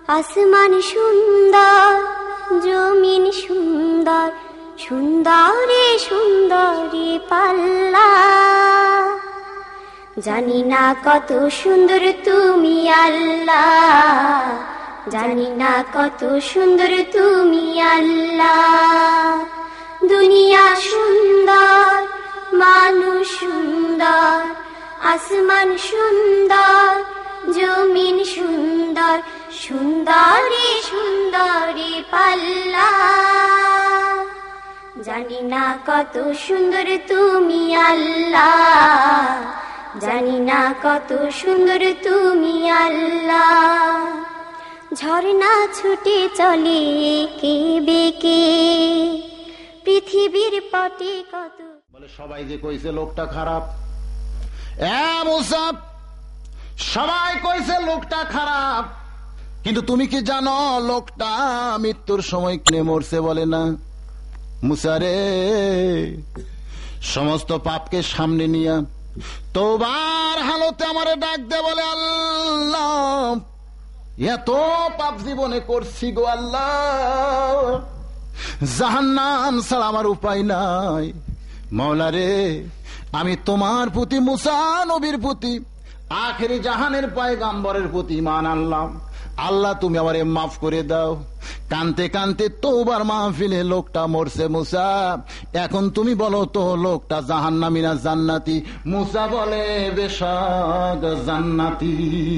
আসমান সুন্দর, জমিন সুন্দর, সুন্দরে সুন্দরে পাল্লা। জানি না কত সুন্দর তুমি আল্লাহ, জানি না কত সুন্দর তুমি আল্লাহ। দুনিয়া সুন্দর, মানুষ সুন্দর, আসমান সুন্দর, জমিন সুন্দর, সুন্দরে সুন্দরে পাল্লা। জানি না কত সুন্দর তুমি আল্লাহ, জানি না কত সুন্দর তুমি আল্লাহ। ঝর্ণা ছুটে চলে কে বেকে পৃথিবীর পটে কত। বলে সবাই যে কইছে লোকটা খারাপ, মুসা সবাই কইছে লোকটা খারাপ, কিন্তু তুমি কি জানো লোকটা মৃত্যুর সময় কিনে মরছে? বলে না। মুসা রে, সমস্ত পাপকে সামনে নিয়া তোবার হালতে আমারে ডাক দে। বলে আল্লাহ, এত পাপ জীবনে করছি গো আল্লাহ, জাহান্নাম ছাড়া আমার উপায় নাই। মাওলা রে, আমি তোমার প্রতি, মুসা নবীর প্রতি, আখেরি জাহানের পয়গম্বরের প্রতি ঈমান আনলাম। আল্লাহ তুমি আমারে মাফ করে দাও। কানতে কানতে তওবার মাহফিলে লোকটা মরছে। মুসা, এখন তুমি বলো তো লোকটা জাহান্নামী না জান্নাতি? মুসা বলে বেশক জান্নাতি।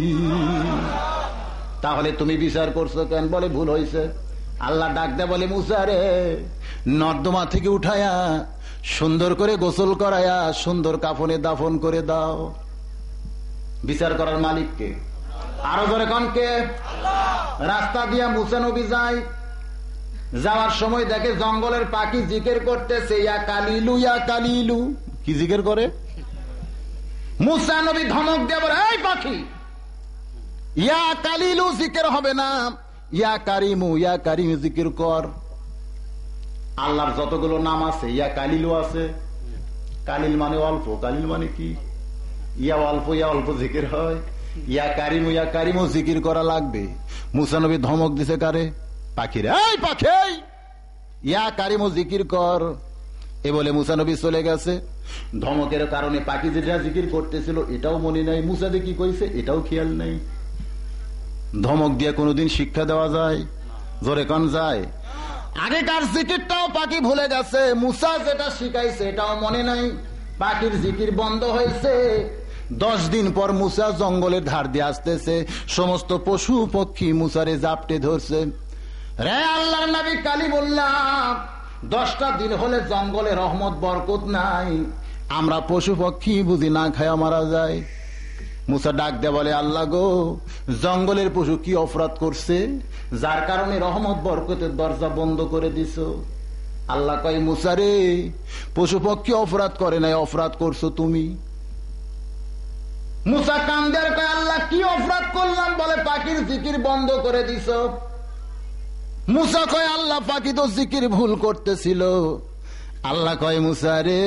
তাহলে তুমি বিচার করছো কেন? বলে ভুল হয়েছে। আল্লাহ ডাক দে বলে মুসা রে, নর্দমা থেকে উঠায়া সুন্দর করে গোসল করায়া সুন্দর কাফনে দাফন করে দাও। বিচার করার মালিককে আরো ধরে কনকে? রাস্তা দিয়া মুসা নবী যায়, যাওয়ার সময় দেখে জঙ্গলের পাখি জিকির করতেছে, ইয়া কালিলু ইয়া কালিলু। কি জিকির করে? মুসা নবী ধমক দিয়ে বলে, এই পাখি, ইয়া কালিলু জিকির হবে না, ইয়া কারিমু ইয়া কারিম জিকির কর। আল্লাহর যতগুলো নাম আছে ইয়া কালিলু আছে। কালিল মানে অল্প, কালিল মানে কি? ইয়া অল্প, ইয়া অল্প জিকির হয়। ইয়া কারিমু জিকির করা লাগবে। মুসা নবী ধমক দিছে কারে? পাখিরে, এই পাখি, ইয়া কারিমু জিকির কর। এ বলে মুসা নবী চলে গেছে। ধমকের কারণে পাখি যেটা জিকির করতেছিল এটাও মনে নাই, মুসা দিয়ে কি কইছে এটাও খেয়াল নেই। ধমক দিয়ে কোনদিন শিক্ষা দেওয়া যায়? জোরে কন যায়? আগেকার জিকিরটাও পাখি ভুলে গেছে, মুসা যেটা শিখাইছে এটাও মনে নাই। পাখির জিকির বন্ধ হয়েছে। 10 দিন পর মুসা জঙ্গলের ধার দিয়ে আসতেছে, সমস্ত পশু পক্ষী মুসারে জাপটে ধরছে। রে আল্লাহর নবী কালিমুল্লাহ, 10টা দিন হলে জঙ্গলে রহমত বরকত নাই, আমরা পশু পক্ষী বুঝি না খায়া মারা যায়। মুসা ডাক দে বলে, আল্লাহ গো, জঙ্গলের পশু কি অপরাধ করছে যার কারণে রহমত বরকতের দরজা বন্ধ করে দিছ? আল্লাহ কয়, মুসা রে, পশু পক্ষী অপরাধ করে নাই, অপরাধ করছো তুমি। মুসা কান্দের কয়, আল্লাহ কি অপরাধ করলাম? বলে, পাখির জিকির বন্ধ করে দিছ। মুসা কয়, আল্লাহ পাখি তো জিকির ভুল করতেছিল। আল্লাহ কয়, মুসা রে,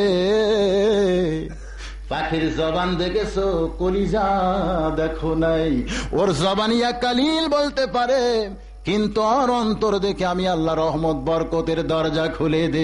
পাখির জবান দেখেছো, কলিজা দেখো নাই। ওর জবান ইয়া কালিল বলতে পারে, কিন্তু ওর অন্তর দেখে আমি আল্লাহ রহমত বরকতের দরজা খুলে দে।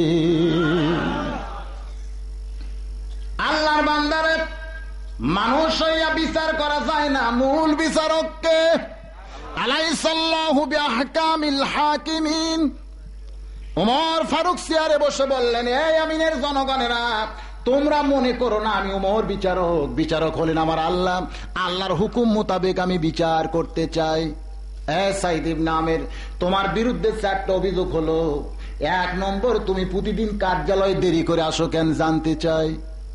আল্লাহর বান্দারে মানুষ হইয়া বিচার করা যায় না, মূল বিচারককে। আলাইসাল্লাহু বিআহকামিল হাকিমিন। ওমর ফারুক চেয়ারে বসে বললেন, এই আমিনের জনগণেরা, তোমরা মনে করো না আমি ওমর বিচারক। বিচারক হলেন আমার আল্লাহ। আল্লাহর হুকুম মোতাবেক আমি বিচার করতে চাই। সাইদ ইবনে আমের, তোমার বিরুদ্ধে 4টা অভিযোগ হলো। 1 নম্বর, তুমি প্রতিদিন কার্যালয়ে দেরি করে আসো কেন জানতে চাই।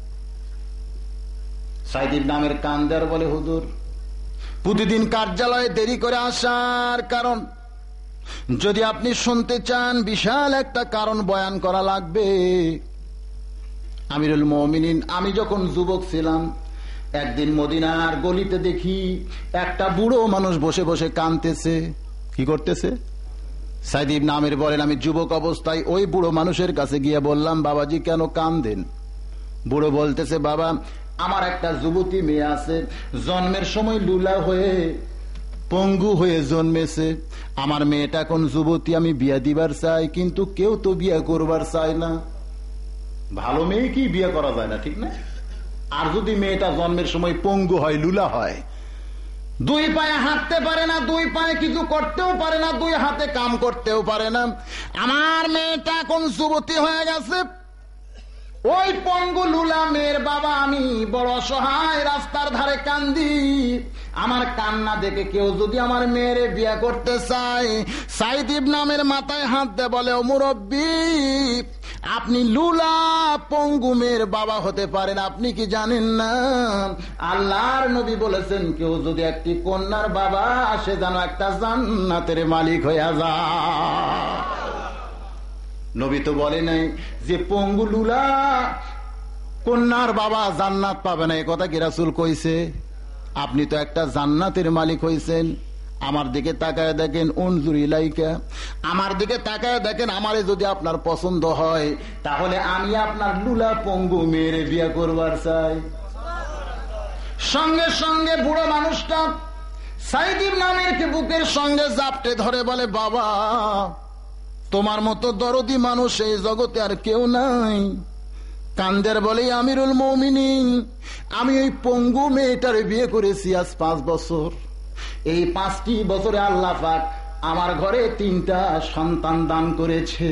সাইদ ইবনে আমের কান্দার বলে, হুজুর, প্রতিদিন কার্যালয়ে দেরি করে আসার কারণ যদি আপনি শুনতে চান, বিশাল একটা কারণ বয়ান করা লাগবে। আমিরুল মুমিনিন, আমি যখন যুবক ছিলাম, একদিন মদিনার গলিতে দেখি একটা বুড়ো মানুষ বসে বসে কাঁদতেছে। কি করতেছে? সাইদ ইবনে আমের বলেন, আমি যুবক অবস্থায় ওই বুড়ো মানুষের কাছে গিয়ে বললাম, বাবাজি কেন কাঁদেন? বুড়ো বলতেছে, বাবা, আমার একটা যুবতী মেয়ে আছে, জন্মের সময় লুলা হয়ে পঙ্গু হয়ে জন্মেছে, আমার মেয়েটা এখন যুবতী, আমি বিয়া দিবার চাই, কিন্তু কেউ তো বিয়া করবার চায় না। ভালো মেয়ে কি বিয়ে করা যায় না, ঠিক না? আর যদি মেয়েটা জন্মের সময় পঙ্গু হয়, লুলা হয়, দুই পায়ে হাঁটতে পারে না, দুই পায়ে কিছু করতেও পারে না, দুই হাতে কাম করতেও পারে না, আমার মেয়েটা এখন যুবতী হয়ে গেছে, ওই পঙ্গু লুলা মেয়ের বাবা আমি বড় অসহায়, রাস্তার ধারে কান্দি, আমার কান্না দেখে কেউ যদি আমার মেয়েরে বিয়ে করতে চায়, সাইদ ইবনে আমের মাথায় হাত দেয়, বলে ও মুরব্বি, আপনি লুলা পঙ্গু মেয়ের বাবা হতে পারেন, আপনি কি জানেন না আল্লাহর নবী বলেছেন কেউ যদি একটি কন্যার বাবা সে যেন একটা জান্নাতের মালিক হইয়া যায়। নবী তো বলে নাই যে পঙ্গু লুলা কন্যার বাবা জান্নাত পাবে না, এ কথা কি রাসূল কইছে? আপনি তো একটা জান্নাতের মালিক হইছেন। আমার দিকে তাকায় দেখেন, উনজুর ইলাইকা, আমার দিকে তাকায় দেখেন, আমারে যদি আপনার পছন্দ হয় তাহলে আমি আপনার লুলা পঙ্গু মেয়েরে বিয়ে করবার চাই। সঙ্গে সঙ্গে বুড়ো মানুষটা সাইদ ইবনে আমেরকে বুকের সঙ্গে জাপটে ধরে বলে, বাবা তোমার মতো দরদি মানুষ এই জগতে আর কেউ নাই। কান্দের বলে, আমিরুল মুমিনিন, আমি ওই পঙ্গু মেয়েটার বিয়ে করেছি আজ 5 বছর। এই 5টি বছরে আল্লাহ পাক আমার ঘরে 3টা সন্তান দান করেছে।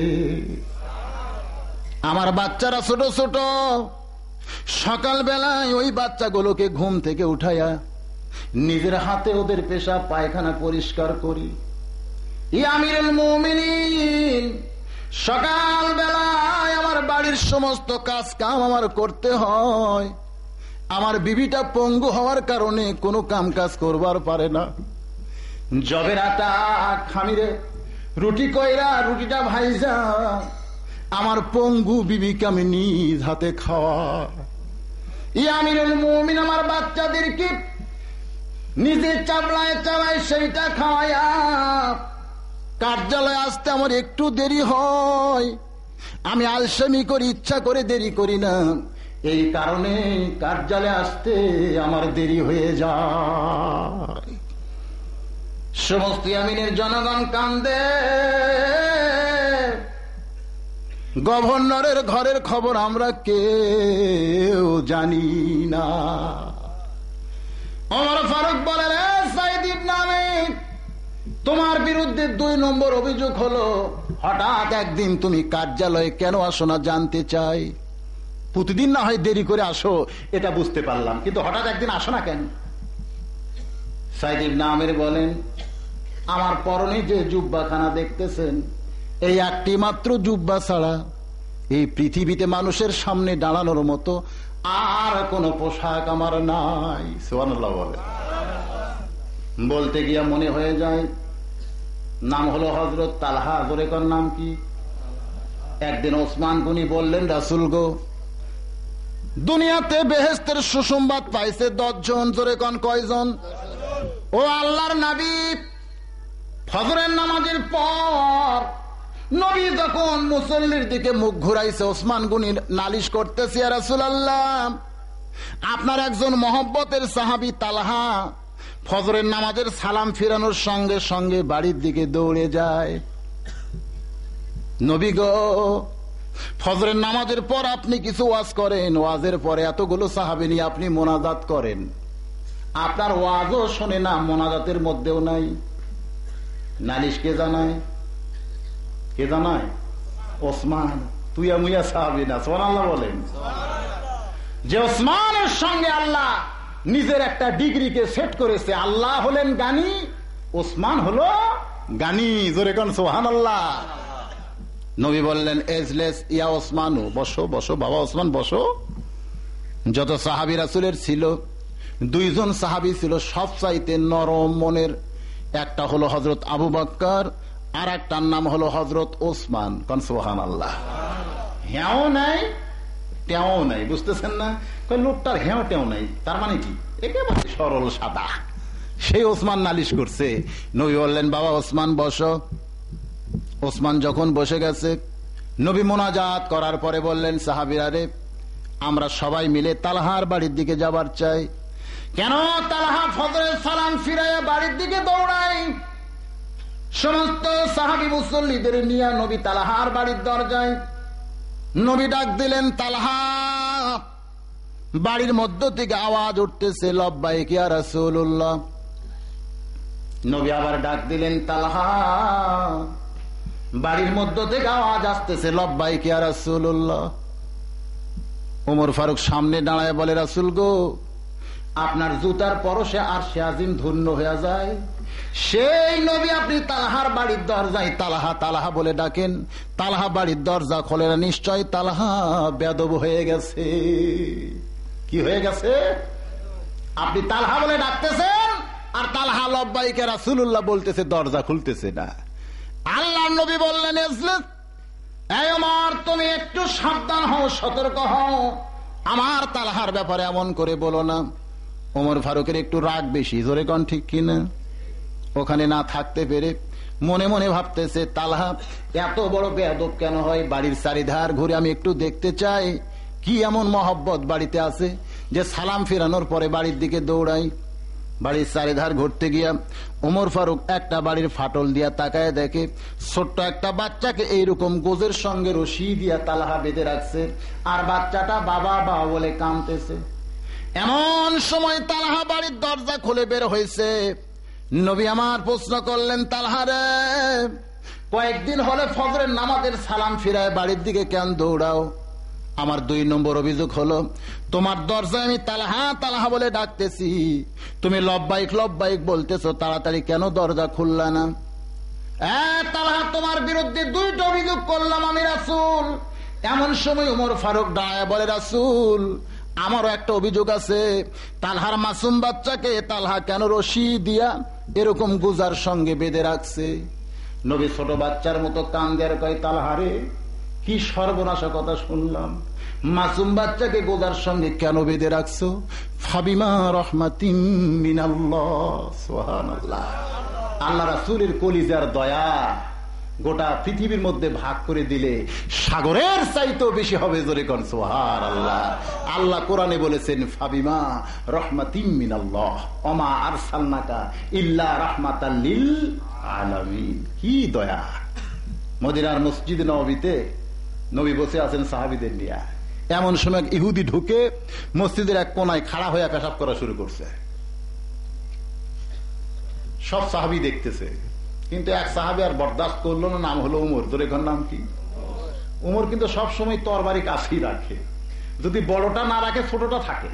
আমার বাচ্চারা ছোট ছোট, সকাল বেলায় ওই বাচ্চাগুলোকে ঘুম থেকে উঠাইয়া নিজের হাতে ওদের পেশাব পায়খানা পরিষ্কার করি। আমিরুল মুমিনিন, সকাল বেলায় আমার বাড়ির সমস্ত কাজ কাম আমার করতে হয়। আমার বিবিটা পঙ্গু হওয়ার কারণে কোনো কাম কাজ করবার পারে না। জবের আটা খামিরে রুটি কইরা রুটিটা ভাইজা আমার পঙ্গু বিবিকে আমি নিজ হাতে খাওয়া। আমিরুল মুমিন আমার বাচ্চাদেরকে নিজে চাবলায় চালায় সেইটা খাওয়ায়া কার্যালয়ে আসতে আমার একটু দেরি হয়। আমি আলসেমি করি, ইচ্ছা করে দেরি করি না, এই কারণে কার্যালয়ে আসতে আমার দেরি হয়ে যায়। সমস্ত ইয়ামিনের জনগণ কান্দে। গভর্নরের ঘরের খবর আমরা কেউ জানি না। ওমর ফারুক বলে, রে সাইদ ইবনে আমির, তোমার বিরুদ্ধে 2 নম্বর অভিযোগ হলো, হঠাৎ একদিন তুমি কার্যালয়ে কেন আসো না জানতে চাই। প্রতিদিন না হয় দেরি করে আসো, এটা বুঝতে পারলাম, কিন্তু হঠাৎ একদিন আসো না কেন? সাইদ ইবনে আমির বলেন, আমার পরনে যে জুব্বাখানা দেখতেছেন, এই একটি মাত্র জুব্বা ছাড়া এই পৃথিবীতে মানুষের সামনে দাঁড়ানোর মতো আর কোনো পোশাক আমার নাই। সুবহানাল্লাহ বলে। বলতে গিয়া মনে হয়ে যায়, নাম হলো হযরত তালহা। জোরে কোন নাম কি? একদিন ওসমান গনি বললেন, রাসূল গো, দুনিয়াতে বেহেশতের সুসংবাদ পাইছে 10 জন। জোরে কোন কয়জন? ও আল্লাহর নবী, ফজরের নামাজের পর নবী যখন মুসল্লির দিকে মুখ ঘুরাইছে, ওসমান গনি নালিশ করতেছে, ইয়া রাসূলুল্লাহ, আপনার একজন মহব্বতের সাহাবী তালহা ফজরের নামাজের সালাম ফিরানোর সঙ্গে সঙ্গে বাড়ির দিকে দৌড়ে যায়। নবী গো, ফজরের নামাজের পর আপনি কিছু ওয়াজ করেন, ওয়াজের পরে এতগুলো সাহাবী নিয়ে আপনি মোনাজাত করেন, আপনার ওয়াজও শোনে না, মোনাজাতের মধ্যেও নাই। নালিশ কে জানায়? কে জানায়? ওসমান। তুই মুইয়া সাহাবী না। সুবহানাল্লাহ বলেন। যে ওসমানের সঙ্গে আল্লাহ নিজের একটা ডিগ্রিকে সেট করেছে। আল্লাহ হলেন গানি, ওসমান হলো গানি। জোরে কোন সুবহানাল্লাহ। নবী বললেন, এজলেস ইয়া ওসমানু, বসো বসো বাবা ওসমান বসো। যত সাহাবী রাসূলের ছিল, 2 জন সাহাবী ছিল সবচাইতে নরম মনের। একটা হলো হযরত আবু বকর, আর একটার নাম হলো হযরত ওসমান। কোন সুবহানাল্লাহ। হ্যাঁও নাই তেও নাই, বুঝতেছেন না? লোকটার হ্যাঁ টেও নাই, তার মানে কি? একেবারে সরল সাদা। সেই ওসমান নালিশ করছে। নবী বললেন, বাবা ওসমান বসো। ওসমান যখন বসে গেছে, নবী মোনাজাত করার পরে বললেন, সাহাবীরা রে, আমরা সবাই মিলে তালহার বাড়ির দিকে যাবার চাই, কেন তালহা ফজরের সালাম ফিরাইয়া বাড়ির দিকে দৌড়ায়? সমস্ত সাহাবী মুসল্লিদের নিয়ে নবী তালহার বাড়ির দরজায়। নবী ডাক দিলেন, তালহা। বাড়ির মধ্য থেকে আওয়াজ উঠতেছে, লব্বাইক ইয়া রাসূলুল্লাহ। নবী আবার ডাক দিলেন, তালহা। বাড়ির মধ্য থেকে আওয়াজ আসতেছে, লব্বাইক ইয়া রাসূলুল্লাহ। ওমর ফারুক সামনে দাঁড়ায় বলে, রাসূল গো, আপনার জুতার পরশে আরশে আজিম ধন্য হয়ে যায়। সেই নবী আপনি তালহার বাড়ির দরজায় তালহা তালহা বলে ডাকেন, তালহা বাড়ির দরজা খোলে না, নিশ্চয় তালহা বেয়াদব হয়ে গেছে। কি হয়ে গেছে? আপনি তালহা বলে ডাকতেছেন আর তালহা লব্বাইক ইয়া রাসূলুল্লাহ বলতেছে, দরজা খুলতেছে না। আল্লাহর নবী বললেন, এই ওমর, তুমি একটু সাবধান হও, সতর্ক হও, আমার তালহার ব্যাপারে এমন করে বলো না। ওমর ফারুকের একটু রাগ বেশি, জোরে কন ঠিক কিনা? ওখানে না থাকতে পেরে মনে মনে ভাবতেছে, তালহা এত বড় বেয়াদব কেন হয়? বাড়ির চারিধার ঘুরে আমি একটু দেখতে চাই কি এমন মহব্বত বাড়িতে আছে যে সালাম ফেরানোর পরে বাড়ির দিকে দৌড়াই। বাড়ির চারিধার ঘুরতে গিয়া ওমর ফারুক একটা বাড়ির ফাটল দিয়া তাকায় দেখে ছোট্ট একটা বাচ্চাকে এইরকম গোজের সঙ্গে রশি দিয়া তালহা বেঁধে রাখছে, আর বাচ্চাটা বাবা বাবা বলে কাঁদতেছে। এমন সময় তালহা বাড়ির দরজা খুলে বের হয়েছে। নবী আমার প্রশ্ন করলেন, তালহা রে, কয়েকদিন হলে ফজরের নামাজের সালাম ফিরায় বাড়ির দিকে কেন দৌড়াও? আমার 2 নম্বর অভিযোগ হলো, তোমার দরজায় আমি তালহা তালহা বলে ডাকতেছি, তুমি লব্বাইক লব্বাইক বলতেছো, তাড়াতাড়ি কেন দরজা খুললা না? তালহা, তোমার বিরুদ্ধে 2টা অভিযোগ করলাম আমি রাসূল। এমন সময় ওমর ফারুক দাঁড়ায় বলে, রাসূল, আমারও একটা অভিযোগ আছে। তালহার মাসুম বাচ্চাকে তালহা কেন রশি দিয়া এরকম গুজার সঙ্গে বেঁধে রাখছে? নবী ছোট বাচ্চার মতো কান্দে আর কয়, তালহারে, কি সর্বনাশা কথা শুনলাম। মাসুম বাচ্চাকে গোজার সঙ্গে কেন বেঁধে রাখছো? ফাবিমা রহমাতিম মিনাল্লাহ। সুবহানাল্লাহ। আল্লাহ রাসূলের কলিজার দয়া গোটা পৃথিবীর মধ্যে ভাগ করে দিলে সাগরের চাইতেও বেশি হবে, জোরে কোন সুবহানাল্লাহ। আল্লাহ কোরআনে বলেছেন, ফাবিমা রহমাতিম মিনাল্লাহ ওমা আরসালনাকা ইল্লা রাহমাতাল লিল আলামিন। কি দয়া! মদিনার মসজিদ নববীতে নবী বসে আছেন সাহাবীদের নিয়ে। এমন সময় ইহুদি ঢুকে মসজিদের এক কোনায় খাড়া হয়ে পেশাব করা শুরু করছে। সব সাহাবী দেখতেছে, কিন্তু এক সাহাবী আর বরদাস্ত করলো না, নাম হলো উমর। তোর এখন নাম কি? উমর কিন্তু সব সময় তরবারি কাছেই রাখে, যদি বড়টা না রাখে ছোটটা থাকে।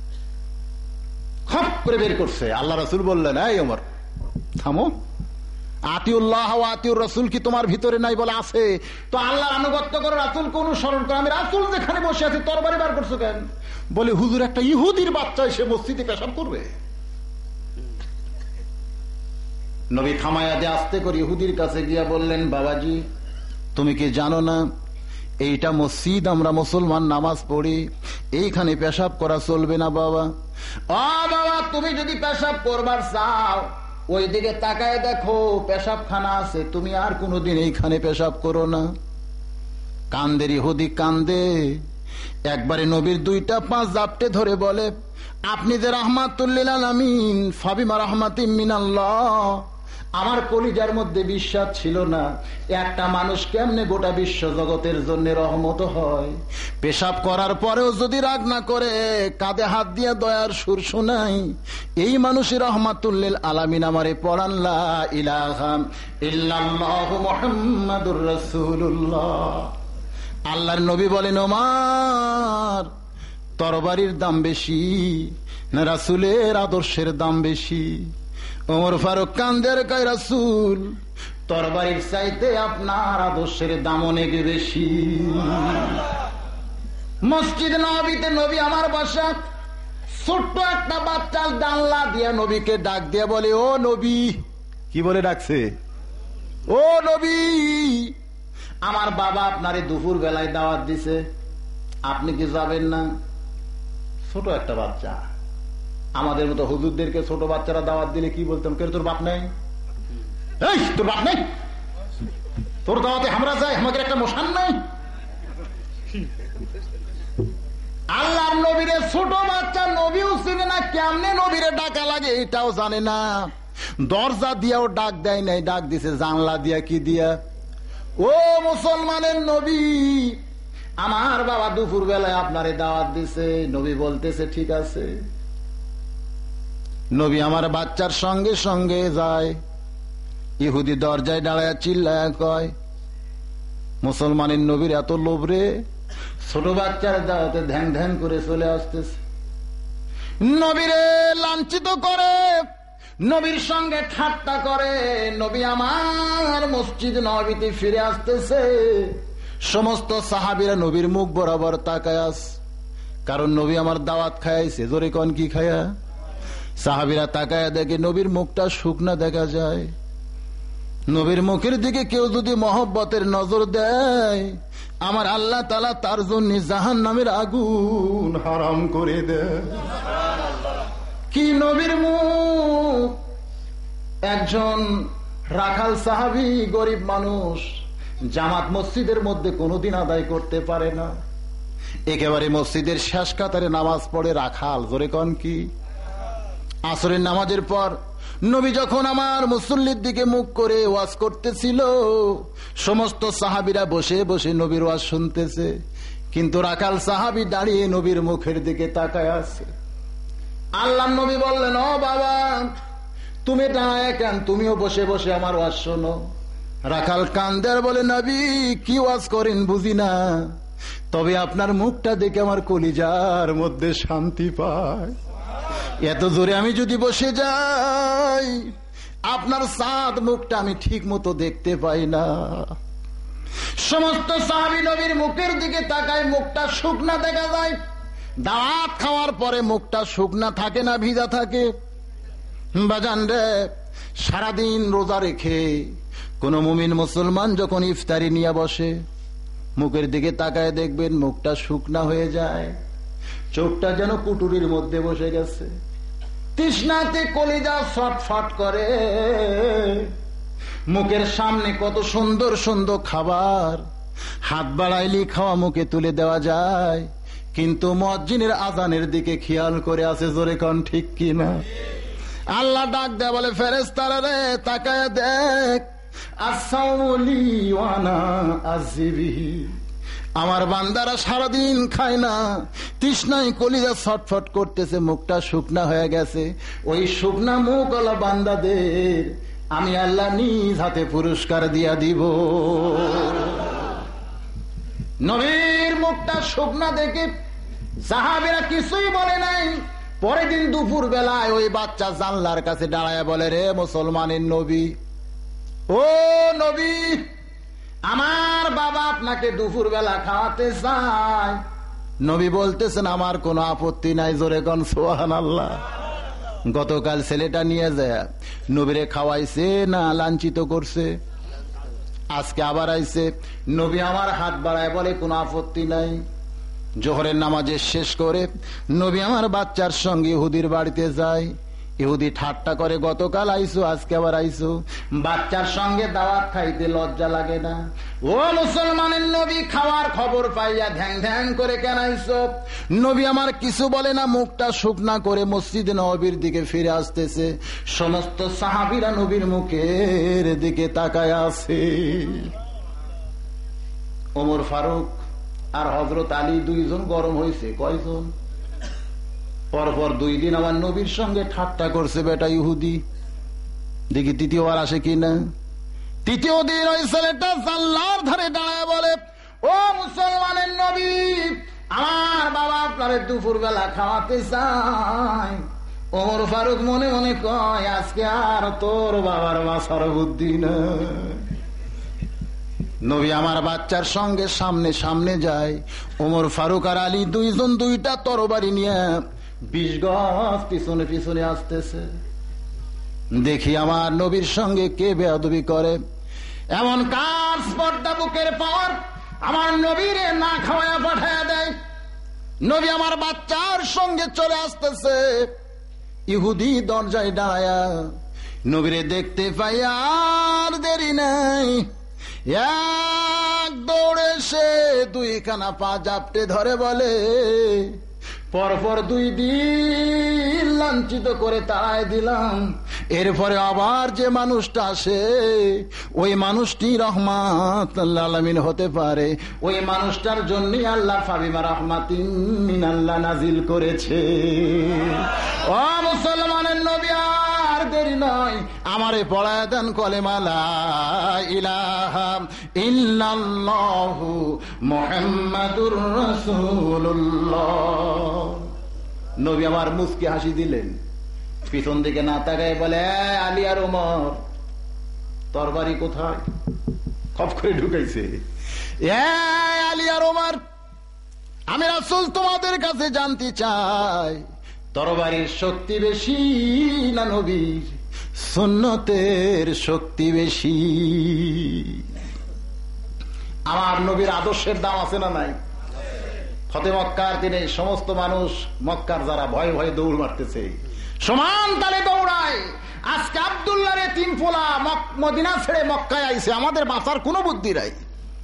খপ করে বের করছে। আল্লাহ রাসূল বললেন, এই উমর, থামো। আতিউল্লাহ ওয়া আতিউর রাসূল কি তোমার ভিতরে নাই? বলে আছে। তো আল্লাহর আনুগত্য করো, রাসূলকে অনুসরণ করো। আমি রাসূল যেখানে বসে আছি তরবারি বার করছো কেন? বলে, হুজুর, একটা ইহুদির বাচ্চা এসে মসজিদে পেশাব করবে। নবী থামায়া দিয়ে আস্তে করে ইহুদির কাছে গিয়া বললেন, বাবাজি, তুমি কি জানো না এইটা মসজিদ, আমরা মুসলমান নামাজ পড়ি, এইখানে পেশাব করা চলবে না বাবা। ও বাবা, তুমি যদি পেশাব করবার চাও ওই দিকে তাকায় দেখো, পেশাবখানা আছে, তুমি আর কোনোদিন এইখানে পেশাব করো না। কান্দের ইহুদি কান্দে। একবারে নবীর 2টা পা জাপটে ধরে বলে, আপনি যে রাহমাতুল লিল আলামিন, ফাবিমা রাহমাতিম মিনাল্লাহ, আমার কলিজার মধ্যে বিশ্বাস ছিল না একটা মানুষ কেমনে গোটা বিশ্ব জগতের জন্য রহমত হয়। পেশাব করার পরেও যদি রাগ না করে, কাঁধে হাত দিয়ে দয়ার সুর শোনাই, এই মানুষের রহমাতুল লিল আলামিন আমারে পড়ান লা ইলাহা ইল্লাল্লাহু মুহাম্মাদুর রাসূলুল্লাহ। আল্লাহর নবী বলেন, ওমর, তরবারির দাম বেশি না রাসূলের আদর্শের দাম বেশি? ওমর ফারুক কান্দের কয়, রাসূল, তরবারির চাইতে আপনার আদর্শের দাম অনেক বেশি। মসজিদ নববীতে নবী আমার বাসা, ছোট্ট একটা বাচ্চা জানলা দিয়ে নবীকে ডাক দিয়ে বলে, ও নবী। কি বলে ডাকছে? ও নবী, আমার বাবা আপনারে দুপুর বেলায় দাওয়াত দিছে, আপনি কি যাবেন না? ছোট একটা বাচ্চা। আমাদের মতো হুজুরদেরকে ছোট বাচ্চারা দাওয়াত দিলে কি বলতাম? কেন তোর বাপ নাই? এই, তোর বাপ নাই? তোর দাওয়াতে আমরা যাই, আমাদের একটা মশান নাই? আল্লাহর নবীরে ছোট বাচ্চা নবীও চিনে না, কেমনে নবীরে ডাকা লাগে এটাও জানে না। দরজা দিয়াও ডাক দেয় নাই, ডাক দিছে জানলা দিয়া। কি দিয়া? ও মুসলমানের নবী, আমার বাবা দুপুর বেলায় আপনারে দাওয়াত দিছে। নবী বলতেছে ঠিক আছে। নবী আমার বাচ্চার সঙ্গে সঙ্গে যায়। ইহুদি দরজায় দাঁড়ায় চিল্লায় কয়, মুসলমানের নবীর এত লোভ রে, ছোট বাচ্চার দাওয়াতে ধ্যান ধ্যান করে চলে আসতেছে, নবীরে লাঞ্ছিত করে, নবীর সঙ্গে ঠাট্টা করে। নবী আমার মসজিদ নববীতে ফিরে আসতেছে। সমস্ত সাহাবীরা নবীর মুখ বরাবর তাকায় আছে, কারণ নবী আমার দাওয়াত খাইছে। জোরে কোন কি খায়া? সাহাবীরা তাকায়া দেখে নবীর মুখটা শুকনা দেখা যায়। নবীর মুখের দিকে কেউ যদি মহব্বতের নজর দেয়, আমার আল্লাহ তাআলা তার জন্য জাহান্নামের আগুন হারাম করে দেয়। কি নবীর মুখ! একজন রাখাল সাহাবী, গরিব মানুষ, জামাত মসজিদের মধ্যে কোনোদিন আদায় করতে পারে না, একেবারে মসজিদের শেষ কাতারে নামাজ পড়ে রাখাল। জোরে কোন কি? আসরের নামাজের পর নবী যখন আমার মুসল্লির দিকে মুখ করে ওয়াজ করতেছিল, সমস্ত সাহাবীরা বসে বসে নবীর ওয়াজ শুনতেছে, কিন্তু রাখাল সাহাবী দাঁড়িয়ে নবীর মুখের দিকে তাকায় আছে। আল্লাহর নবী বললেন, ও বাবা, তুমি দাঁড়ায় কেন? তুমিও বসে বসে আমার ওয়াজ শোনো। রাখাল কান্দে আর বলে, নবী কি ওয়াজ করেন বুঝি না, তবে আপনার মুখটা দেখে আমার কলিজার মধ্যে শান্তি পায়। এত জোরে আমি যদি বসে যাই, আপনার সাদ মুখটা আমি ঠিক মতো দেখতে পাই না। সমস্ত সাহাবী নবীর মুখের দিকে তাকায়, মুখটা শুকনা দেখা যায়। দাওয়াত খাওয়ার পরে মুখটা শুকনা থাকে না, ভিজা থাকে। বাজান রে, সারাদিন রোজা রেখে কোন মুমিন মুসলমান যখন ইফতারি নিয়ে বসে, মুখের দিকে তাকায় দেখবেন মুখটা শুকনা হয়ে যায়, চোখটা যেন কুটুরির মধ্যে বসে গেছে, তৃষ্ণাতে কলিজা ছটফট করে। মুখের সামনে কত সুন্দর সুন্দর খাবার, হাত বাড়াইলি খাওয়া মুখে তুলে দেওয়া যায়, কিন্তু মুয়াজ্জিনের আজানের দিকে খেয়াল করে আছে। জোরে কোন ঠিক কিনা? আল্লাহ ডাক দেয়, বলে ফেরেশতারা রে তাকায় দেখ, আসসাউলি ওয়ানা আজিবিহি, আমার বান্দারা সারাদিন খায় না, তৃষ্ণায় কলিজা ছটফট করতেছে, মুখটা শুকনা হয়ে গেছে। ওই শুকনা মুখওয়ালা বান্দাদের আমি আল্লাহ নিজ হাতে পুরস্কার দিয়া দিব। নবীর মুখটা শুকনা দেখে সাহাবীরা কিছুই বলে নাই। পরের দিন দুপুর বেলায় ওই বাচ্চা জানলার কাছে দাঁড়ায় বলে, রে মুসলমানের নবী, ও নবী, আমার বাবা আপনাকে দুপুর বেলা খাওয়াতে চায়। নবী বলতেছেন, আমার কোনো আপত্তি নাই। জোরে কোন সুবহানাল্লাহ। গতকাল ছেলেটা নিয়ে যায় নবীরে খাওয়াইছে না লাঞ্ছিত করছে? আজকে আবার আইছে, নবী আমার হাত বাড়ায় বলে কোনো আপত্তি নাই। জোহরের নামাজে শেষ করে নবী আমার বাচ্চার সঙ্গে ইহুদির বাড়িতে যায়। ইহুদি ঠাট্টা করে, গতকাল আইসো আজকে আবার আইসো, বাচ্চার সঙ্গে দাওয়াত খাইতে লজ্জা লাগে না? ও মুসলমানের নবী, খাওয়ার খবর পাইয়া ধ্যান ধ্যান করে কেন আইসো? নবী আমার কিছু বলে না, মুখটা শুকনা করে মসজিদে নববীর দিকে ফিরে আসতেছে। সমস্ত সাহাবীরা নবীর মুখের দিকে তাকায় আছে। ওমর ফারুক আর হযরত আলী দুইজন গরম হয়েছে। কয়জন? পরপর 2 দিন আমার নবীর সঙ্গে ঠাট্টা করছে বেটা ইহুদি। দেখি তৃতীয়বার আসে কিনা। তৃতীয় দিন ওই ছেলেটা জানলার ধারে দাঁড়ায় বলে, ও মুসলমানের নবী, আমার বাবা আপনারে দুপুর বেলা খাওয়াতে চায়। ওমর ফারুক মনে মনে কয়, আজকে আর তোর বাবার বাসার বুদ্ধি না। নবী আমার বাচ্চার সঙ্গে সামনে সামনে যায়। ওমর ফারুক আর আলী দুইজন 2টা তরবারি নিয়ে 20 গজ পিছনে পিছনে আসতেছে। দেখি আমার নবীর সঙ্গে কে বেয়াদবি করে। এমন কার স্পর্ধা বুকের পাওয়ার, আমার নবীরে না খাওয়া পাঠায় দেয়। নবী আমার বাচ্চার সঙ্গে চলে আসতেছে। ইহুদি দরজায় দাঁড়ায়া নবীরে দেখতে পাই, আর দেরি নাই, এক দৌড়ে সে 2খানা পা জাপটে ধরে বলে, পরপর 2 দিন লাঞ্ছিত করে তাড়ায় দিলাম, এরপরে আবার যে মানুষটা আসে ওই মানুষটি রহমাতুল আলামিন হতে পারে, ওই মানুষটার জন্যই আল্লাহ ফাবিমা রাহমাতিন মিনাল্লাহ নাজিল করেছে। ও মুসলমানের নবী, আর দেরি নয়, আমারে পড়ায় দেন কলেমা লা ইলাহা ইল্লাল্লাহু মুহাম্মাদুর রাসূলুল্লাহ। নবী আমার মুস্কি হাসি দিলেন, পিছন দিকে না তাকায় বলে, আলী আর ওমর তরবারি কোথায়? খপ করে ঢুকাইছে। আলী আর ওমর, আমি রাসূল তোমাদের কাছে জানতে চাই, তরবারির শক্তি বেশি না নবীর সুন্নতের শক্তি বেশি? আমার নবীর আদর্শের দাম আছে না নাই? ফতে মক্কার দিনে সমস্ত মানুষ, মক্কার যারা ভয়ে ভয়ে দৌড় মারতেছে, সমান তালে দৌড়ায়। আজকে আব্দুল্লাহ রে তিন পোলা মদিনা ছেড়ে মক্কায় আইছে, আমাদের বাঁচার কোনো বুদ্ধি নাই।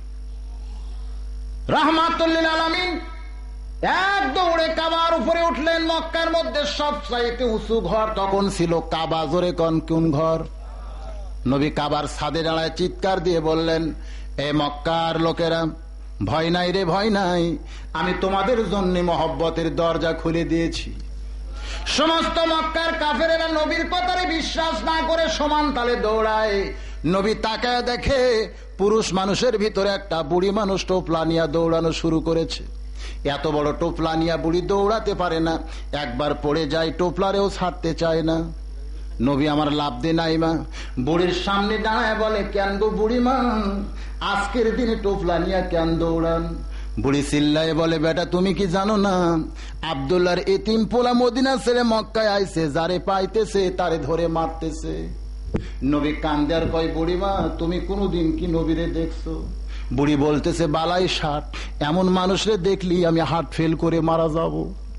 রাহমাতুল লিল আলামিন এক দৌড়ে কাবার উপরে উঠলেন। মক্কার মধ্যে সবচাইতে উঁচু ঘর তখন ছিল কাবা। জোরে কোন ঘর? নবী কাবার ছাদে দাঁড়ায় চিৎকার দিয়ে বললেন, এ মক্কার লোকেরা, ভয় নাই রে, ভয় নাই, আমি তোমাদের জন্য মহব্বতের দরজা খুলে দিয়েছি। সমস্ত মক্কার কাফেরেরা নবীর কথারে বিশ্বাস না করে সমান তালে দৌড়ায়। নবী তাকায় দেখে পুরুষ মানুষের ভিতরে একটা বুড়ি মানুষ টোপলা নিয়ে দৌড়ানো শুরু করেছে। এত বড় টোপলা নিয়ে বুড়ি দৌড়াতে পারে না, একবার পড়ে যায় টোপলারেও ছাড়তে চায় না। নবী আমার লাভ দে নাই মা, বুড়ির সামনে দাঁড়ায় বলে, কেন গো বুড়ি মা, আজকের দিনে টোপলা নিয়ে কেন দৌড়ান? বুড়ি চিল্লায় বলে, বেটা তুমি কি জানো না, আব্দুল্লাহর এতিম পোলা মদিনা ছেড়ে মক্কায় আইছে, যারে পাইতেছে তারে ধরে মারতেছে। নবী কান্দে আর কয়, বুড়ি মা তুমি কোনদিন কি নবীরে দেখছো? বুড়ি বলতেছে, বালাই ষাট, এমন মানুষরে দেখলি আমি হার্ট ফেল করে মারা যাব।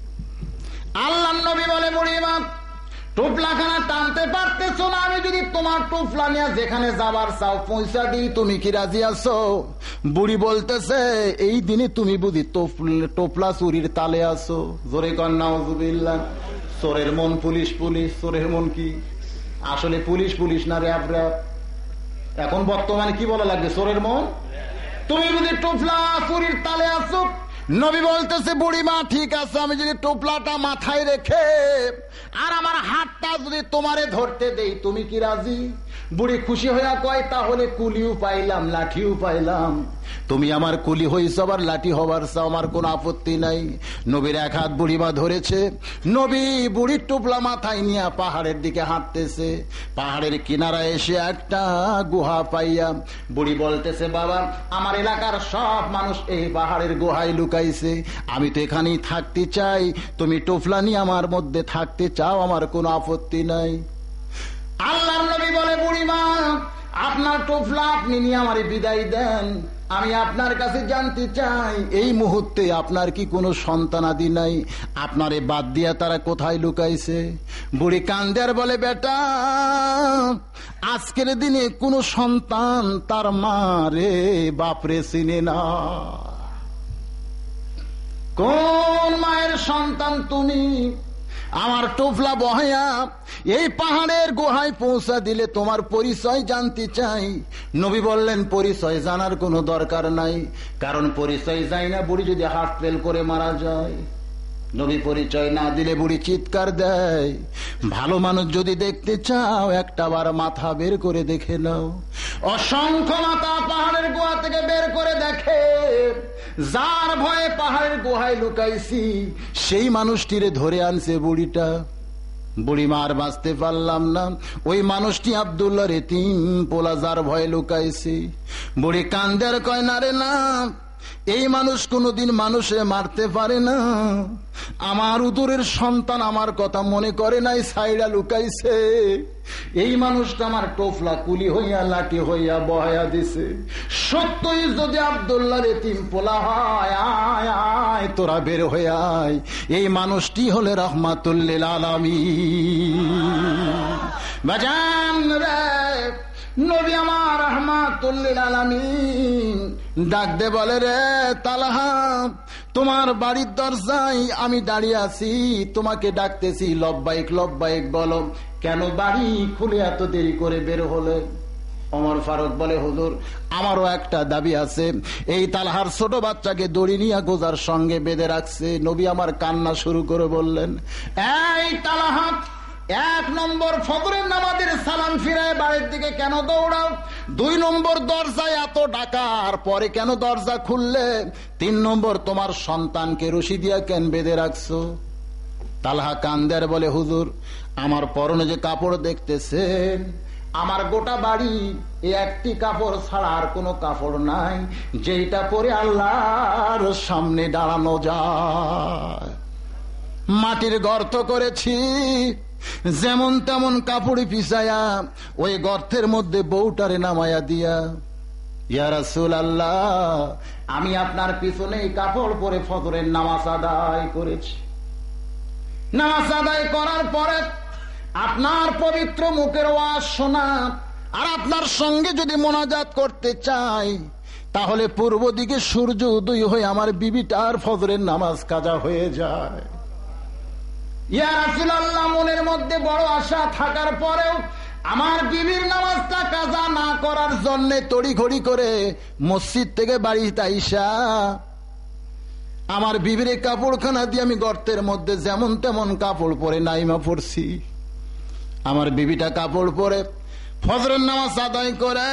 আল্লাহ নবী বলে, বুড়ি মা টোপলাখানা টানতে পারতেছো না, আমি যদি তোমার টোপলা নিয়ে যেখানে যাবার চাও পয়সা দিই, তুমি কি রাজি আছো? বুড়ি বলতেছে, এই দিনে তুমি বুঝি টোপলা চুরির তালে আছো? জোরে কর নাউজুবিল্লাহ। চোরের মন পুলিশ পুলিশ, চোরের মন কি আসলে পুলিশ পুলিশ না র্যাব র্যাব? এখন বর্তমানে কি বলা লাগবে, চোরের মন? তুমি বুঝি টোপলা চুরির তালে আছো? নবী বলতেছে, বুড়ি মা ঠিক আছে, আমি যদি টোপলাটা মাথায় রেখে আর আমার হাতটা যদি তোমারে ধরতে দেই, তুমি কি রাজি? বুড়ি খুশি হইয়া কয়, তাহলে কুলিও পাইলাম লাঠিও পাইলাম, তুমি আমার কুলি হইছ আবার লাঠি হবার চাও, আমার কোন আপত্তি নাই। নবীর এক হাত বুড়িমা ধরেছে। নবী বুড়ির টোপলা মাথায় নিয়ে পাহাড়ের দিকে হাঁটতেছে। পাহাড়ের কিনারায় এসে একটা গুহা পাইয়া বুড়ি বলতেছে, বাবা আমার এলাকার সব মানুষ এই পাহাড়ের গুহায় লুকাইছে, আমি তো এখানেই থাকতে চাই, তুমি টোপলা নিয়ে আমার মধ্যে থাকতে চাও, আমার কোনো আপত্তি নাই। আল্লাহর নবী বলে, বুড়িমা আপনার টোপলা আপনি নিয়ে আমারে বিদায় দেন, আমি আপনার কাছে জানতে চাই এই মুহূর্তে আপনার কি কোনো সন্তানাদি নাই? আপনারে বাদ দিয়া তারা কোথায় লুকাইছে? বুড়ি কান্দে আর বলে, বেটা আজকের দিনে কোনো সন্তান তার মা রে বাপরে চিনে না। কোন মায়ের সন্তান তুমি? আমার টোপলা বহায়া এই পাহাড়ের গুহায় পৌঁছা দিলে তোমার পরিচয় জানতে চাই। নবী বললেন, পরিচয় জানার কোনো দরকার নাই, কারণ পরিচয় যায় না বুড়ি যদি হার্ট ফেল করে মারা যায়। নবী পরিচয় না দিলে বুড়ি চিৎকার দেয়। ভালো মানুষ যদি দেখতে চাও একটা বার মাথা বের করে দেখে নাও। অসংখ্য মাথা পাহাড়ের গুহা থেকে বের করে দেখে, যার ভয়ে পাহাড়ের গুহায় লুকাইছি সেই মানুষটিরে ধরে আনছে বুড়িটা। বুড়ি মার বাঁচতে পারলাম না, ওই মানুষটি আব্দুল্লাহর এতিম পোলা, যার ভয়ে লুকাইছি। বুড়ি কান্দের কয়, না রে না, এই মানুষ কোনদিন মানুষে মারতে পারে না, আমার উদরের সন্তান আমার কথা মনে করে নাই, সাইডা লুকাইছে। এই মানুষটা আমার টোফলা কুলি হইয়া লাঠি হইয়া বহায়া দিছে। সত্যই যদি আব্দুল্লাহর এতিম পোলা হয়, আয় আয় তোরা বের হয়ে আয়, এই মানুষটি হলে রহমাতুল লিল আলামিন। বাজান রে, নবী আমার রহমাতুল লিল আলামিন ডাক দে বলে, রে তালহা তোমার বাড়ির দরজায় আমি দাঁড়িয়ে আছি, তোমাকে ডাকতেছি, লব্বাইক লব্বাইক বলো, কেন বাড়ি খুলে এত দেরি করে বের হলে? ওমর ফারুক বলে, হুজুর আমারও একটা দাবি আছে। এই তালহার ছোট বাচ্চাকে দড়ি নিয়ে গোজার সঙ্গে বেঁধে রাখছে। নবী আমার কান্না শুরু করে বললেন, এই তালহা, 1 নম্বর ফজরের নামাজের সালাম ফিরায় বাড়ির দিকে কেন দৌড়াও? 2 নম্বর দরজায় এত ডাকার পরে কেন দরজা খুললে? 3 নম্বর তোমার সন্তানকে রশি দিয়া কেন বেঁধে রাখছো? তালহা কান্দের বলে, হুজুর আমার পরনে যে কাপড় দেখতেছেন, আমার গোটা বাড়ি এই একটি কাপড় ছাড়া আর কোনো কাপড় নাই যেটা পরে আল্লাহর সামনে দাঁড়ানো যায়। মাটির গর্ত করেছি, যেমন তেমন কাপড় পিছায়া ওই গর্তের মধ্যে বউটারে নামায়া দিয়া, ইয়া রাসূলুল্লাহ আমি আপনার পিছনে কাপড় পরে ফজরের নামাজ আদায় করেছি। নামাজ আদায় করার পরে আপনার পবিত্র মুখের ওয়াজ শোনা আর আপনার সঙ্গে যদি মোনাজাত করতে চাই, তাহলে পূর্ব দিকে সূর্য উদয় হয়ে আমার বিবিটার ফজরের নামাজ কাজা হয়ে যায়। ইয়া রাসূলুল্লাহ মনের মধ্যে বড় আশা থাকার পরেও আমার বিবির নামাজটা কাজা না করার জন্য তড়িঘড়ি করে মসজিদ থেকে বাড়িতে আইসা আমার বিবির কাপড়খানা দিয়ে আমি গর্তের মধ্যে যেমন তেমন কাপড় পরে নাইমা পড়ছি। আমার বিবিটা কাপড় পরে ফজরের নামাজ আদায় করে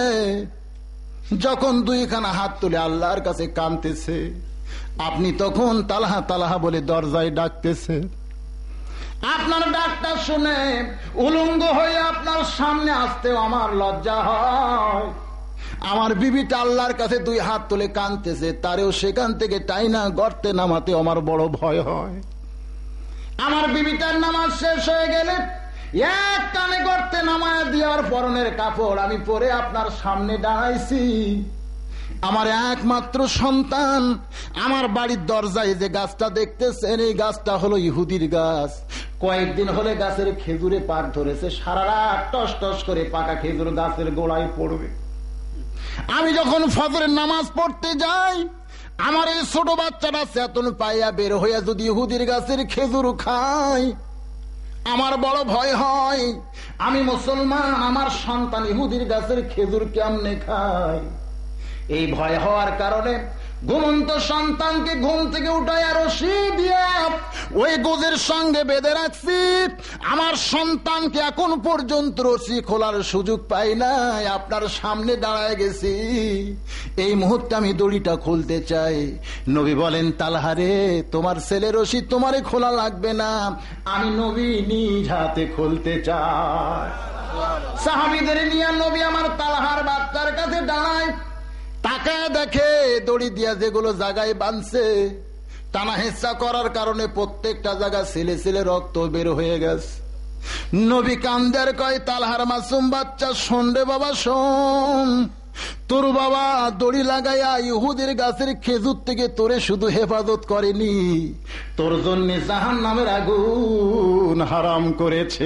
যখন 2খানা হাত তুলে আল্লাহর কাছে কাঁদতেছে, আপনি তখন তালহা তালহা বলে দরজায় ডাকতেছে। আপনার ডাকটা শুনে উলঙ্গ হয়ে আপনার সামনে আসতেও আমার লজ্জা হয়। আমার বিবিটা আল্লাহর কাছে 2 হাত তুলে কাঁদতেছে, তারেও সেখান থেকে টাইনা গর্তে নামাতে আমার বড় ভয় হয়। আমার বিবিটার নামাজ শেষ হয়ে গেলে এক টানে গর্তে নামায় দেওয়ার পরনের কাপড় আমি পরে আপনার সামনে দাঁড়াইছি। আমার একমাত্র সন্তান আমার বাড়ির দরজায় যে গাছটা দেখতেছেন, এই গাছটা হলো ইহুদির গাছ। কয়েকদিন হলে গাছের খেজুরে পাক ধরেছে, সারা রাত টস টস করে পাকা খেজুর গাছের গোড়ায় পড়বে। আমি যখন ফজরের নামাজ পড়তে যাই, আমার এই ছোট বাচ্চাটা চেতন পাইয়া বের হইয়া যদি ইহুদির গাছের খেজুর খায়, আমার বড় ভয় হয়। আমি মুসলমান, আমার সন্তান ইহুদির গাছের খেজুর কেমনে খায়? এই ভয় হওয়ার কারণে ঘুমন্ত সন্তানকে ঘুম থেকে উঠায় রশি দিয়া ওই গোজের সঙ্গে বেঁধে রাখছি। আমার সন্তানকে এখন পর্যন্ত রশি খোলার সুযোগ পাই নাই, আপনার সামনে দাঁড়ায় গেছি। এই মুহূর্তে আমি দড়িটা খুলতে চাই। নবী বলেন, তালহারে তোমার ছেলে রশি তোমারে খোলা লাগবে না, আমি নবী নিজ হাতে খুলতে চাই। সাহাবীদের নিয়ে নবী আমার তালহার বাচ্চার কাছে দাঁড়ায়, তাকায় দেখে দড়ি দিয়া যেগুলো জায়গায় বাঁধছে, টানা হেঁচা করার কারণে প্রত্যেকটা জায়গা ছেলে ছেলে রক্ত বের হয়ে গেছে। নবী কান্দের কয়, তালহার মাসুম বাচ্চা, শোন রে বাবা শোন, তোর বাবা দড়ি লাগাইয়া ইহুদের গাছের খেজুর থেকে তোরে শুধু হেফাজত করেনি, তোর জন্য জাহান্নামের আগুন হারাম করেছে।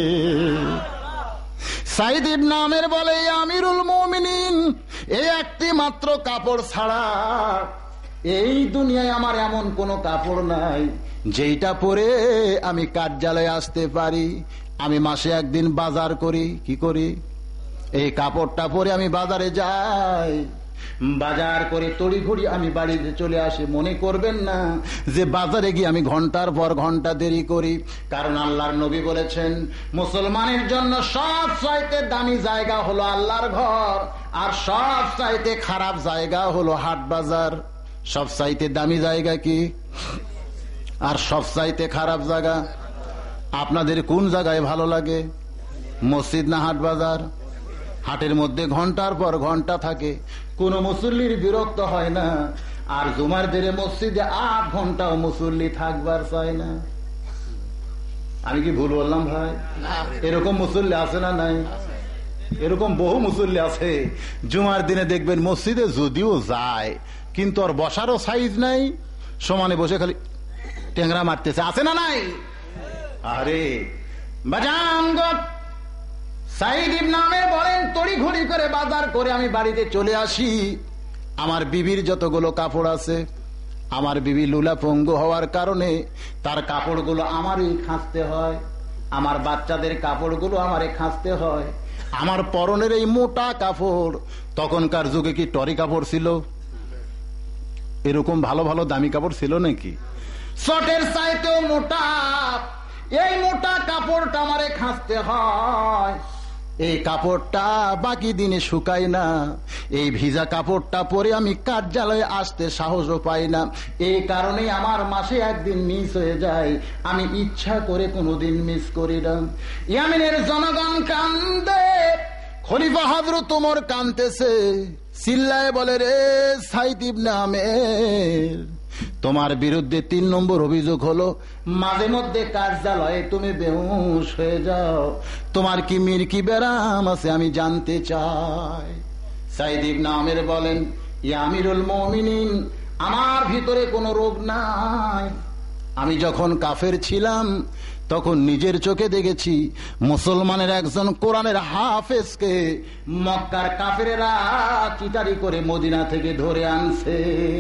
সাইদ ইবনে আমের বলে, আমিরুল মুমিনিন, এই একটি মাত্র কাপড় ছাড়া এই দুনিয়ায় আমার এমন কোন কাপড় নাই যেটা পরে আমি কার্যালয়ে আসতে পারি। আমি মাসে একদিন বাজার করি, কি করি, এই কাপড়টা পরে আমি বাজারে যাই, বাজার করে তড়িঘড়ি আমি বাড়িতে চলে আসি। মনে করবেন না যে বাজারে গিয়ে আমি ঘন্টার পর ঘন্টা দেরি করি, কারণ আল্লাহর নবী বলেছেন মুসলমানের জন্য সবচাইতে দামি জায়গা হলো আল্লাহর ঘর, আর সবচাইতে খারাপ জায়গা হলো হাট বাজার। সবচাইতে দামি জায়গা কি আর সবচাইতে খারাপ জায়গা? আপনাদের কোন জায়গায় ভালো লাগে, মসজিদ না হাট বাজার? হাটের মধ্যে ঘন্টার পর ঘন্টা থাকে, কোন মুসল্লির বিরক্ত হয় না, আর জুমার দিনে মসজিদে 8 ঘন্টাও মুসল্লি থাকবার চায় না। আমি কি ভুল বললাম ভাই? এরকম মুসল্লি আছে না নাই? এরকম বহু মুসল্লি আছে, জুমার দিনে দেখবেন মসজিদে যদিও যায় কিন্তু আর বসারও সাইজ নাই, সমানে বসে খালি টেংরা মারতেছে, আছে না নাই? আরে বাজানগো, সাইদ ইবনে আমের বলেন, তড়িঘড়ি করে বাজার করে আমি বাড়িতে চলে আসি। আমার বিবির যতগুলো কাপড় আছে আমার বিবি লুলা পঙ্গু হওয়ার কারণে তার কাপড়গুলো আমারই খাঁচতে হয়, আমার বাচ্চাদের কাপড়গুলো আমারে খাঁচতে হয়। আমার পরনের এই মোটা কাপড়, তখনকার যুগে কি টরি কাপড় ছিল? এরকম ভালো ভালো দামি কাপড় ছিল নাকি? চটের চাইতেও মোটা এই মোটা কাপড়টা আমারে খাঁচতে হয়। এই কাপড়টা বাকি দিনে শুকায় না, এই ভিজা কাপড়টা পরে আমি কার্যালয়ে আসতে সাহসও পাই না। এই কারণে আমার মাসে একদিন মিস হয়ে যায়, আমি ইচ্ছা করে কোনোদিন মিস করি না। ইয়ামিনের জনগণ কান্দে, খলিফা হযরত ওমর কাঁদতেছে, চিল্লায় বলে, রে সাইদ ইবনে আমের, তোমার বিরুদ্ধে 3 নম্বর অভিযোগ হলো মাঝে মধ্যে কার্যালয়ে তুমি বেহুশ হয়ে যাও, তোমার কি মির্কি ব্যারাম আছে আমি জানতে চাই। সাইদ ইবনে আমের বলেন, ইয়া আমিরুল মুমিনিন, আমার ভিতরে কোনো রোগ নাই। আমি যখন কাফের ছিলাম তখন নিজের চোখে দেখেছি মুসলমানের একজন কোরআনের হাফেজকে মক্কার কাফেরেরা চিটারি করে মদিনা থেকে ধরে আনছে।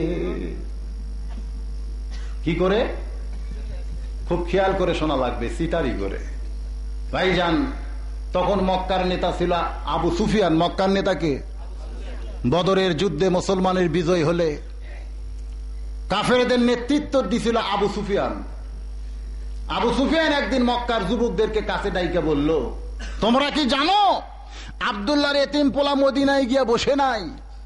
কি করে? খুব খেয়াল করে শোনা লাগবে, চিটারি করে। ভাইজান, তখন মক্কার নেতা ছিল আবু সুফিয়ান। মক্কার নেতাকে বদরের যুদ্ধে মুসলমানের বিজয় হলে কাফেরদের নেতৃত্ব দিছিল আবু সুফিয়ান। আবু সুফিয়ান একদিন মক্কার যুবকদেরকে কাছে ডাইকে বলল, তোমরা কি জানো আব্দুল্লাহর এতিম পোলা মদিনায় গিয়া বসে নাই?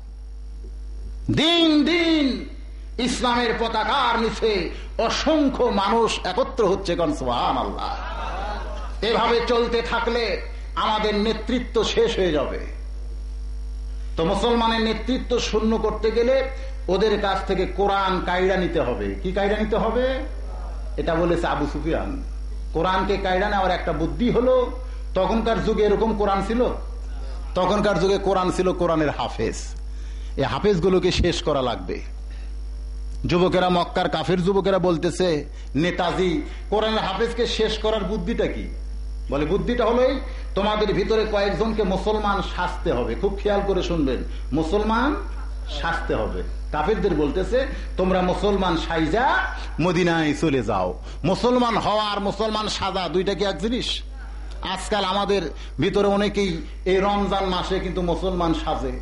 দিন দিন ইসলামের পতাকার নিচে অসংখ্য মানুষ একত্র হচ্ছে। কোন সুবহানাল্লাহ। এভাবে চলতে থাকলে আমাদের নেতৃত্ব শেষ হয়ে যাবে। তো মুসলমানের নেতৃত্ব শূন্য করতে গেলে ওদের কাছ থেকে কোরআন কায়দা নিতে হবে। কি কায়দা নিতে হবে? এটা বলেছে আবু সুফিয়ান। কোরআনকে কায়দা নেওয়ার একটা বুদ্ধি হলো, তখনকার যুগে এরকম কোরআন ছিল? তখনকার যুগে কোরআন ছিল কোরআনের হাফেজ। এই হাফেজগুলোকে শেষ করা লাগবে। যুবকেরা, মক্কার কাফের যুবকেরা বলতেছে, নেতাজি কোরআনের হাফেজকে শেষ করার বুদ্ধিটা কি? বলে, বুদ্ধিটা হলো এই, তোমাদের ভিতরে কয়েকজনকে মুসলমান সাজতে হবে। খুব খেয়াল করে শুনবেন, মুসলমান সাজতে হবে। কাফেরদের বলতেছে, তোমরা মুসলমান সাইজা মদিনায় চলে যাও। মুসলমান হওয়া আর মুসলমান সাজা দুইটা কি এক জিনিস? আজকাল আমাদের ভিতরে অনেকেই এই রমজান মাসে কিন্তু মুসলমান সাজে।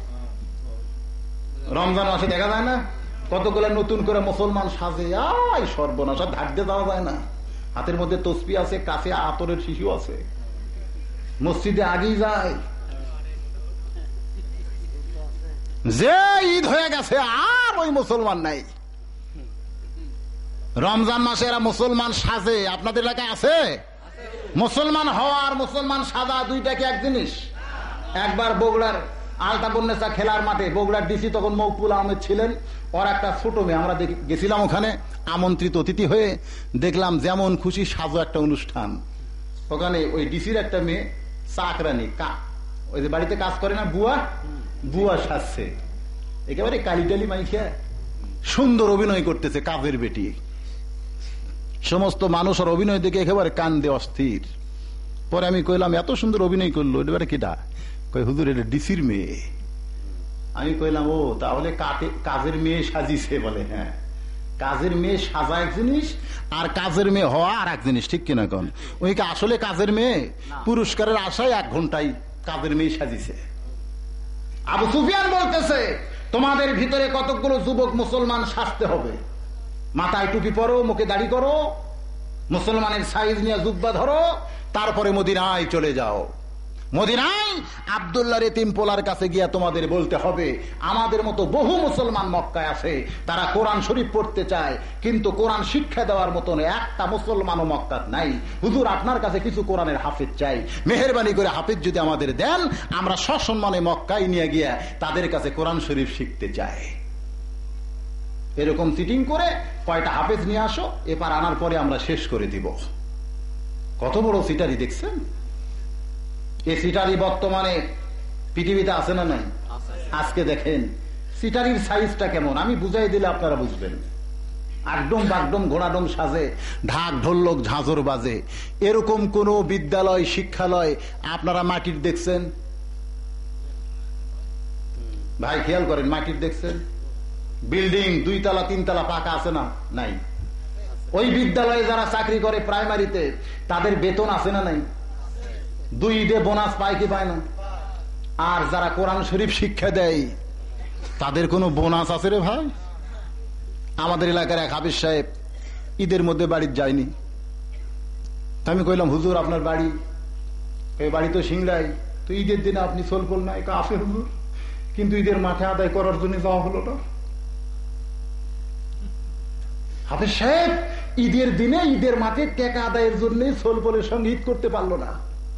রমজান মাসে দেখা যায় না কতগুলো নতুন করে মুসলমান সাজে? আই সর্বনাশ, ধারতে যাওয়া যায় না। হাতের মধ্যে তসবি আছে, কাছে আতরের শিশু আছে, মসজিদে আগেই যায়। যে ঈদ হয়ে গেছে আর ওই মুসলমান নাই। রমজান মাসে এরা মুসলমান সাজে। আপনাদের এলাকায় আছে? মুসলমান হওয়া আর মুসলমান সাজা দুইটা কি এক জিনিস? একবার বগুড়ার আলতাবন্নেসা খেলার মাঠে, বগুড়ার ডিসি তখন মকবুল আহমেদ ছিলেন, ওর একটা ছোট মেয়ে, আমরা গেছিলাম ওখানে আমন্ত্রিত অতিথি হয়ে, দেখলাম যেমন খুশি সাজো একটা অনুষ্ঠান। ওখানে ওই ডিসির একটা মেয়ে চাকরানি, ওই যে বাড়িতে কাজ করে না, বুয়া সাজছে, একেবারে কালিটালি মাইখা সুন্দর অভিনয় করতেছে, কাজের বেটি। সমস্ত মানুষ আর অভিনয় দেখে একেবারে কান্দে অস্থির। পরে আমি কইলাম, এত সুন্দর অভিনয় করলো, এবারে কিটা? কই, হুজুর এটা ডিসির মেয়ে। আমি কইলাম, ও তাহলে কাজের মেয়ে সাজিছে? বলে, হ্যাঁ, কাজের মেয়ে সাজা এক জিনিস আর কাজের মেয়ে হওয়া আর এক জিনিস, ঠিক কিনা কোন? ওই কি আসলে কাজের মেয়ে? পুরস্কারের আশায় 1 ঘন্টায় কাজের মেয়ে সাজিছে। আবু সুফিয়ান বলতেছে, তোমাদের ভিতরে কতগুলো যুবক মুসলমান সাজতে হবে। মাথায় টুপি পরো, মুখে দাড়ি করো, মুসলমানের সাইজ নিয়ে জুব্বা ধরো, তারপরে মদিনায় চলে যাও। মদিনায় আব্দুল্লাহর এতিম পোলার কাছে গিয়া তোমাদের বলতে হবে, আমাদের মতো বহু মুসলমান মক্কায় আছে, তারা কোরআন শরীফ পড়তে চায়, কিন্তু কোরআন শিক্ষা দেওয়ার মতন একটা মুসলমানও মক্কাত নাই। হুজুর, আপনার কাছে কিছু কোরআনের হাফেজ চাই, মেহেরবানি করে হাফেজ যদি আমাদের দেন, আমরা সসম্মানে মক্কায় নিয়ে গিয়া তাদের কাছে কোরআন শরীফ শিখতে চাই। এরকম চিটিং করে কয়টা হাফেজ নিয়ে আসো, এবার আনার পরে আমরা শেষ করে দিব। কত বড় সিটারি দেখছেন? এই সিটারি বর্তমানে পৃথিবীতে আছে না নাই? আজকে দেখেন সিটারির সাইজটা কেমন, আমি বুঝাই দিলে আপনারা বুঝবেন। একদম বাগডম ঘোড়াডম সাজে, ঢাক ঢোলক ঝাঁঝর বাজে। এরকম কোন বিদ্যালয় শিক্ষালয় আপনারা মাটির দেখছেন? ভাই খেয়াল করেন, মাটির দেখছেন? বিল্ডিং 2 তলা 3 তলা পাকা আছে না? নাই। ওই বিদ্যালয়ে যারা চাকরি করে প্রাইমারিতে, তাদের বেতন আছে না? নাই। 2 ঈদে বোনাস পায় কি পায় না? আর যারা কোরআন শরীফ শিক্ষা দেয়, তাদের কোনো বোনাস আছে রে ভাই? আমাদের এলাকার এক হাফেজ সাহেব ঈদের মধ্যে বাড়িতে যায়নি। আমি কইলাম, হুজুর আপনার বাড়ি? বাড়ি তো সিংড়াই। তো ঈদের দিনে আপনি সোলপোল না? আছে হুজুর, কিন্তু ঈদের মাঠে আদায় করার জন্য যাওয়া হলো না। হাফেজ সাহেব ঈদের দিনে ঈদের মাঠে টাকা আদায়ের জন্য সোলপোলের সঙ্গে ঈদ করতে পারলো না।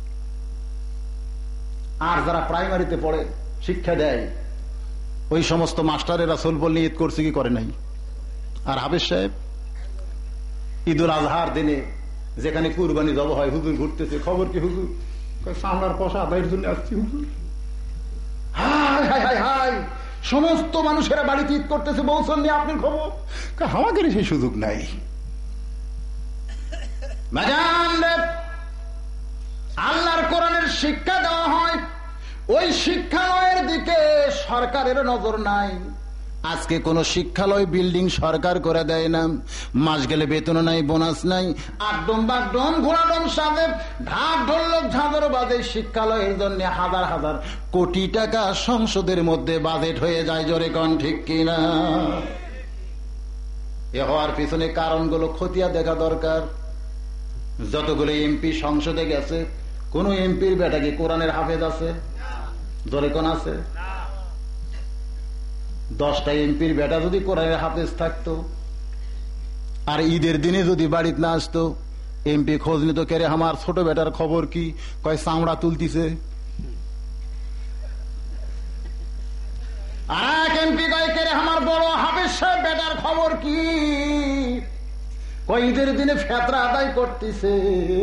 আর যারা প্রাইমারিতে পড়ে, শিক্ষা দেয়, ওই সমস্ত মাস্টারেরা সোলপোল নিয়ে ঈদ করছে কি করে নাই? আর হাফেজ সাহেব ঈদুল আজহার দিনে যেখানে কুরবানি জবাই হয়, হুজুর ঘুরতেছে। খবর কি হুজুর? সামলার পয়সা আদায়ের জন্য আসছি হুজুর। হায় হায় হায় হায়, সমস্ত মানুষেরা বাড়িতে ঈদ করতেছে, বলছেন নিয়ে আপনি খবর? আমাদের সেই সুযোগ নাই। আল্লাহর কোরআনের শিক্ষা দেওয়া হয়, ওই শিক্ষালয়ের দিকে সরকারের নজর নাই। আজকে কোন শিক্ষালয় বিল্ডিং সরকার করে দেয় না, মাস গেলে বেতন নাই, বোনাস নাই, আড্ডম বাগডম ঘোড়াডম সাজে ঢাক ঢোলক ঝাঁঝর বাজে। শিক্ষালয়ের জন্য হাজার হাজার কোটি টাকা সংসদের মধ্যে বাজেট হয়ে যায়। জোরে কোন ঠিক কিনা? এ হওয়ার পিছনে কারণগুলো খতিয়ে দেখা দরকার। যতগুলো এমপি সংসদে গেছে, কোন এমপির বেটা কি কোরআনের হাফেজ আছে? জোরে কোন আছে? 10টা এমপির বেটা যদি কোরআনের হাফেজ থাকতো, আর ঈদের দিনে যদি বাড়িতে না আসতো, এমপি খোঁজ নিত, কেরে আমার ছোট বেটার খবর কি? কয় চামড়া তুলতিছে। আর এক এমপি কয়, কেরে আমার বড় হাফেজ সাহেব বেটার খবর কি? কয় ঈদের দিনে ফেতরা আদায় করতেছে।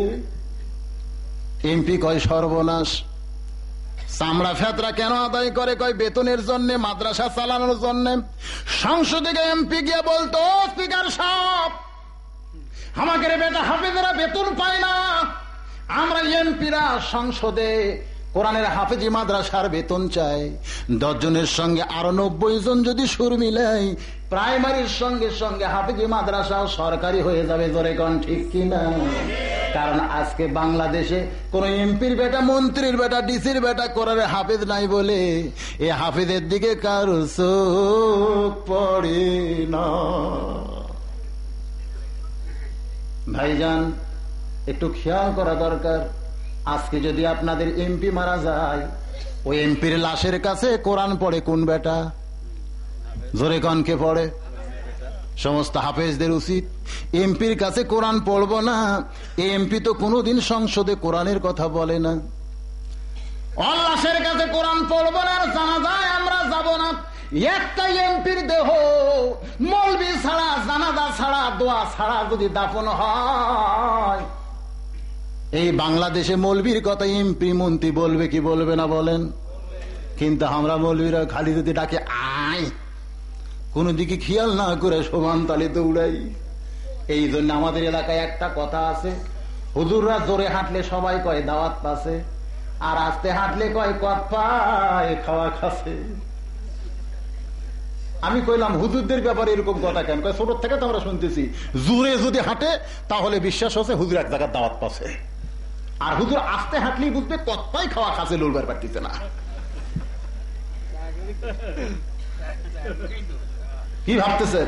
এমপি কয় সর্বনাশ, চামড়া ফেতরা কেন আদায় করে? কয় বেতনের জন্য, মাদ্রাসা চালানোর জন্য। সংসদে এমপি গিয়ে বলতো, স্পিকার সাহেব, আমাকে বেটা হাফেজেরা বেতন পায় না, আমরা এমপিরা সংসদে কোরআনের হাফেজি মাদ্রাসার বেতন চাই। 10 জনের সঙ্গে আরো 90 জন যদি সুর মিলাই, প্রাইমারির সঙ্গে সঙ্গে হাফেজি মাদ্রাসাও সরকারি হয়ে যাবে। জোরে কোন ঠিক কিনা? কারণ আজকে বাংলাদেশে কোন এমপির বেটা, মন্ত্রীর বেটা, ডিসির বেটা কোরআনের হাফেজ নাই বলে এই হাফেজের দিকে কারো চোখ পড়ে না। ভাইজান, একটু খেয়াল করা দরকার। আজকে যদি আপনাদের এমপি মারা যায়, ওই এমপির লাশের কাছে কোরআন পড়ে কোন বেটা? জোরে কনকে পড়ে? সমস্ত হাফেজদের উচিত এমপির কাছে কোরআন পড়বো না। এমপি তো কোনোদিন সংসদে কোরআনের কথা বলে না। লাশের কাছে কোরআন পড়বো না, আর জানাজায় আমরা যাব না। একটা এমপির দেহ মৌলবি ছাড়া, জানাজা ছাড়া, দোয়া ছাড়া যদি দাফন হয়, এই বাংলাদেশে মৌলবীর কথা এমপি মন্ত্রী বলবে কি বলবে না বলেন? কিন্তু আমরা মৌলবীরা খালি যদি ডাকে আয়, কোন দিকে খেয়াল না করে সমান তালে দৌড়াই। এই জন্য আমাদের এলাকায় একটা কথা আছে, হুজুররা জোরে হাঁটলে সবাই কয় দাওয়াত পাছে, আর আস্তে হাঁটলে কয় কত পায় খাওয়া খাচ্ছে। আমি কইলাম, হুজুরদের ব্যাপারে এরকম কথা কেন? ছোট থেকে তো আমরা শুনতেছি, জোরে যদি হাঁটে তাহলে বিশ্বাস হচ্ছে হুজুর এক জায়গার দাওয়াত পাচ্ছে, আর হুজুর আস্তে হাঁটলেই বুঝবে কত পায় খাওয়া খাচ্ছে, লড়বার পারতেছে না। কি ভাবতেছেন?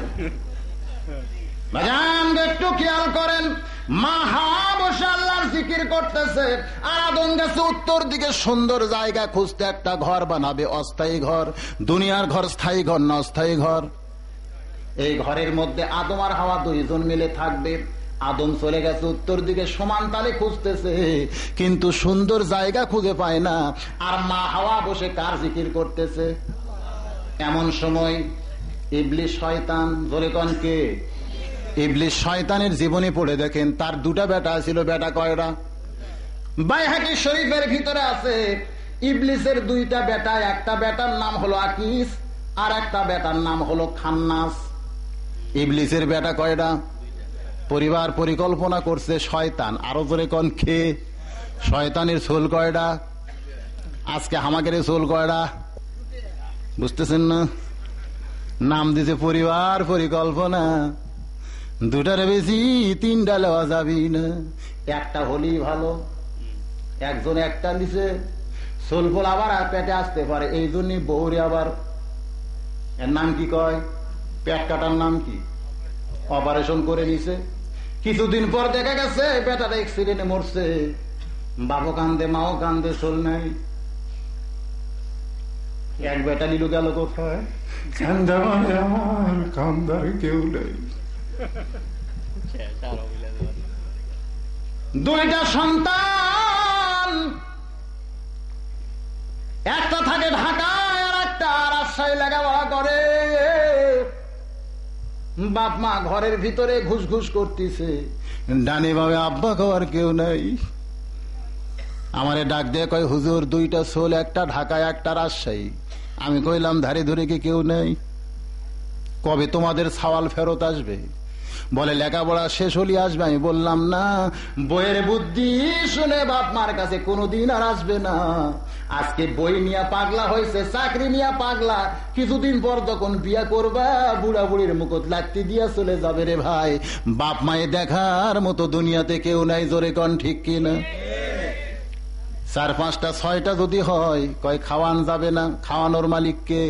একটু খেয়াল করেন, মা হাওয়া বসে আল্লাহর জিকির করতেছে, আর আদম গেছে উত্তর দিকে সুন্দর জায়গা খুঁজতে, একটা ঘর বানাবে, অস্থায়ী ঘর। দুনিয়ার ঘর স্থায়ী ঘর না অস্থায়ী ঘর? এই ঘরের মধ্যে আদম আর হাওয়া 2 জন মিলে থাকবে। আদম চলে গেছে উত্তর দিকে, সমান তালে খুঁজতেছে, কিন্তু সুন্দর জায়গা খুঁজে পায় না। আর মা হাওয়া বসে কার জিকির করতেছে? এমন সময় ইবলিস শয়তান, ধরে কোন কে? ইবলিস শয়তানের জীবনে পড়ে দেখেন, তার 2টা বেটা ছিল। বেটা কয়টা? বাইহাকি শরীফের ভিতরে আছে ইবলিসের 2টা বেটা। একটা বেটার নাম হলো আকিস, আর একটা বেটার নাম হলো খান্নাস। ইবলিসের বেটা কয়টা? পরিবার পরিকল্পনা করছে শয়তান। আরো জোরে কোন কে? শয়তানের সোল কয়টা? আজকে হামাকের সোল কয়টা? বুঝতেছেন না? নাম দিছে পরিবার পরিকল্পনা। দুটার বেশি তিনটা লওয়া যাবি না, একটা হলেই ভালো। একজন একটা নিছে, সোলফল আবার পেটে আসতে পারে, এই জন্যই বউরে আবার এর নাম কি কয়, পেট কাটার নাম কি, অপারেশন করে নিছে। কিছুদিন পর দেখা গেছে বেটাটা অ্যাক্সিডেন্টে মরছে। বাবু কান্দে, মাও কান্দে, সোল নাই। এক বেটা নিল গেল কোথায়, কান্দার কেউ নেই। দুইটা সন্তান, একটা থাকে ঢাকায় আর একটা রাজশাহী লেখাপড়া করে। বাপ মা ঘরের ভিতরে ঘুষ ঘুষ করতেছে, ডানে বামে আব্বা খাওয়ার কেউ নাই। আমারে ডাক দিয়ে কয়, হুজুর দুইটা সোল, একটা ঢাকায় একটা রাজশাহী। আমি কইলাম ধারে ধরে কি কেউ নেই? কবে তোমাদের সওয়াল ফেরত আসবে? বলে লেখাপড়া শেষ হলি আসবে। আমি বললাম না, বইয়ের বুদ্ধি শুনে বাপ মার কাছে কোনোদিন আর আসবে না। আজকে বই নিয়ে পাগলা হয়েছে, চাকরি নিয়ে পাগলা, কিছুদিন পর যখন বিয়া করবা বুড়া বুড়ির মুখত লাগতে দিয়া চলে যাবে রে ভাই। বাপ মায়ে দেখার মতো দুনিয়াতে কেউ নাই, জোরে কন ঠিক কিনা? 4, 5টা 6টা যদি হয়, কয় খাওয়ান যাবে না, খাওয়ানোর মালিক কে?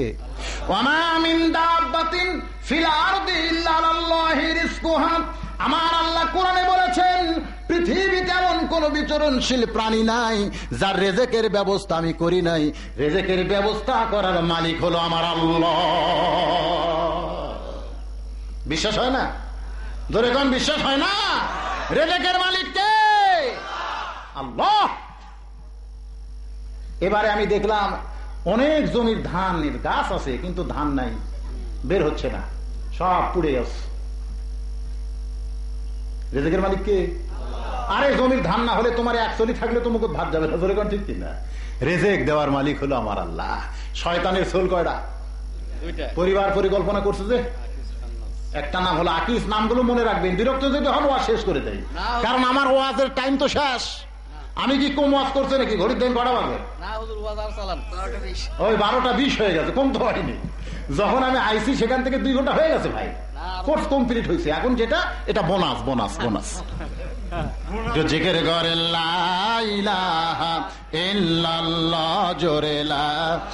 আমার আল্লাহ কোরআনে বলেছেন, পৃথিবীতে এমন কোন বিচরণশীল প্রাণী নাই যার রেজেকের ব্যবস্থা আমি করি নাই। রেজেকের ব্যবস্থা করার মালিক হলো আমার আল্লাহ। বিশ্বাস হয় না? ধরে কোন বিশ্বাস হয় না? রেজেকের মালিক কে? আল্লাহ। এবারে আমি দেখলাম অনেক জমির ধানের গাছ আছে, কিন্তু ধান নাই, বের হচ্ছে না, সব পুড়ে গেছে। রেজেকের মালিক কে? আরে জমির ধান না হলে তোমার 1 চলি থাকলে তো মুখ ভাত যাবে না, ধরে কোন ঠিক কিনা? রেজেক দেওয়ার মালিক হলো আমার আল্লাহ। শয়তানের সোল কয়টা? পরিবার পরিকল্পনা করছে যে একটা নাম হলো আকিস। নামগুলো মনে রাখবেন, বিরক্ত যদি হন ওয়াজ শেষ করে দেয়, কারণ আমার ওয়াজের টাইম তো শেষ। আমি কি কম ওয়াজ করছে নাকি? ঘড়ির দিন কটা বাজে? ওই 12টা 20 হয়ে গেছে, কম তো হয়নি। যখন আমি আইসি সেখান থেকে 2 ঘন্টা হয়ে গেছে ভাই, কোর্স কমপ্লিট হয়েছে। এখন যেটা এটা বোনাস বোনাস বোনাস। জিকির করে লা ইলাহা ইল্লাল্লাহ, জোরে লা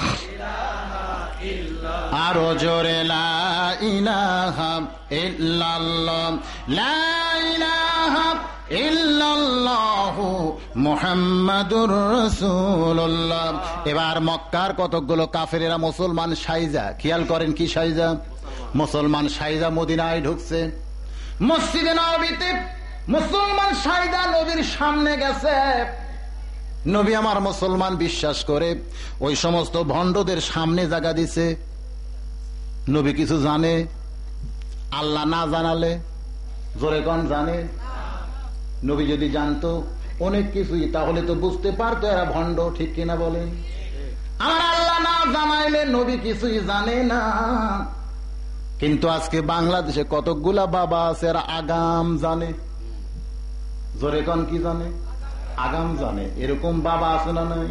আরো জোরে লা ইলাহা ইল্লাল্লাহ, লা ইলাহা ইল্লাল্লাহু মুহাম্মাদুর রাসূলুল্লাহ। এবার মক্কার কতগুলো কাফেরেরা মুসলমান সাইজা, খেয়াল করেন কি সাইজা? মুসলমান সাইজা মদিনায় ঢুকছে, মসজিদে নববীতে মুসলমান সাইজা নবীর সামনে গেছে। নবী আমার মুসলমান বিশ্বাস করে ওই সমস্ত ভণ্ডদের সামনে জায়গা দিছে। নবী কিছু জানে? আল্লাহ না জানালে, জোরে কোন জানে? নবী যদি জানতো অনেক কিছুই, তাহলে তো বুঝতে পারতো এরা ভণ্ড, ঠিক কিনা বলেন? আমার আল্লাহ না জানাইলে নবী কিছুই জানে না। কিন্তু আজকে বাংলাদেশে কতগুলা বাবা আছে এরা আগাম জানে, জোরে কোন কি জানে? আগাম জানে। এরকম বাবা আছে না নাই?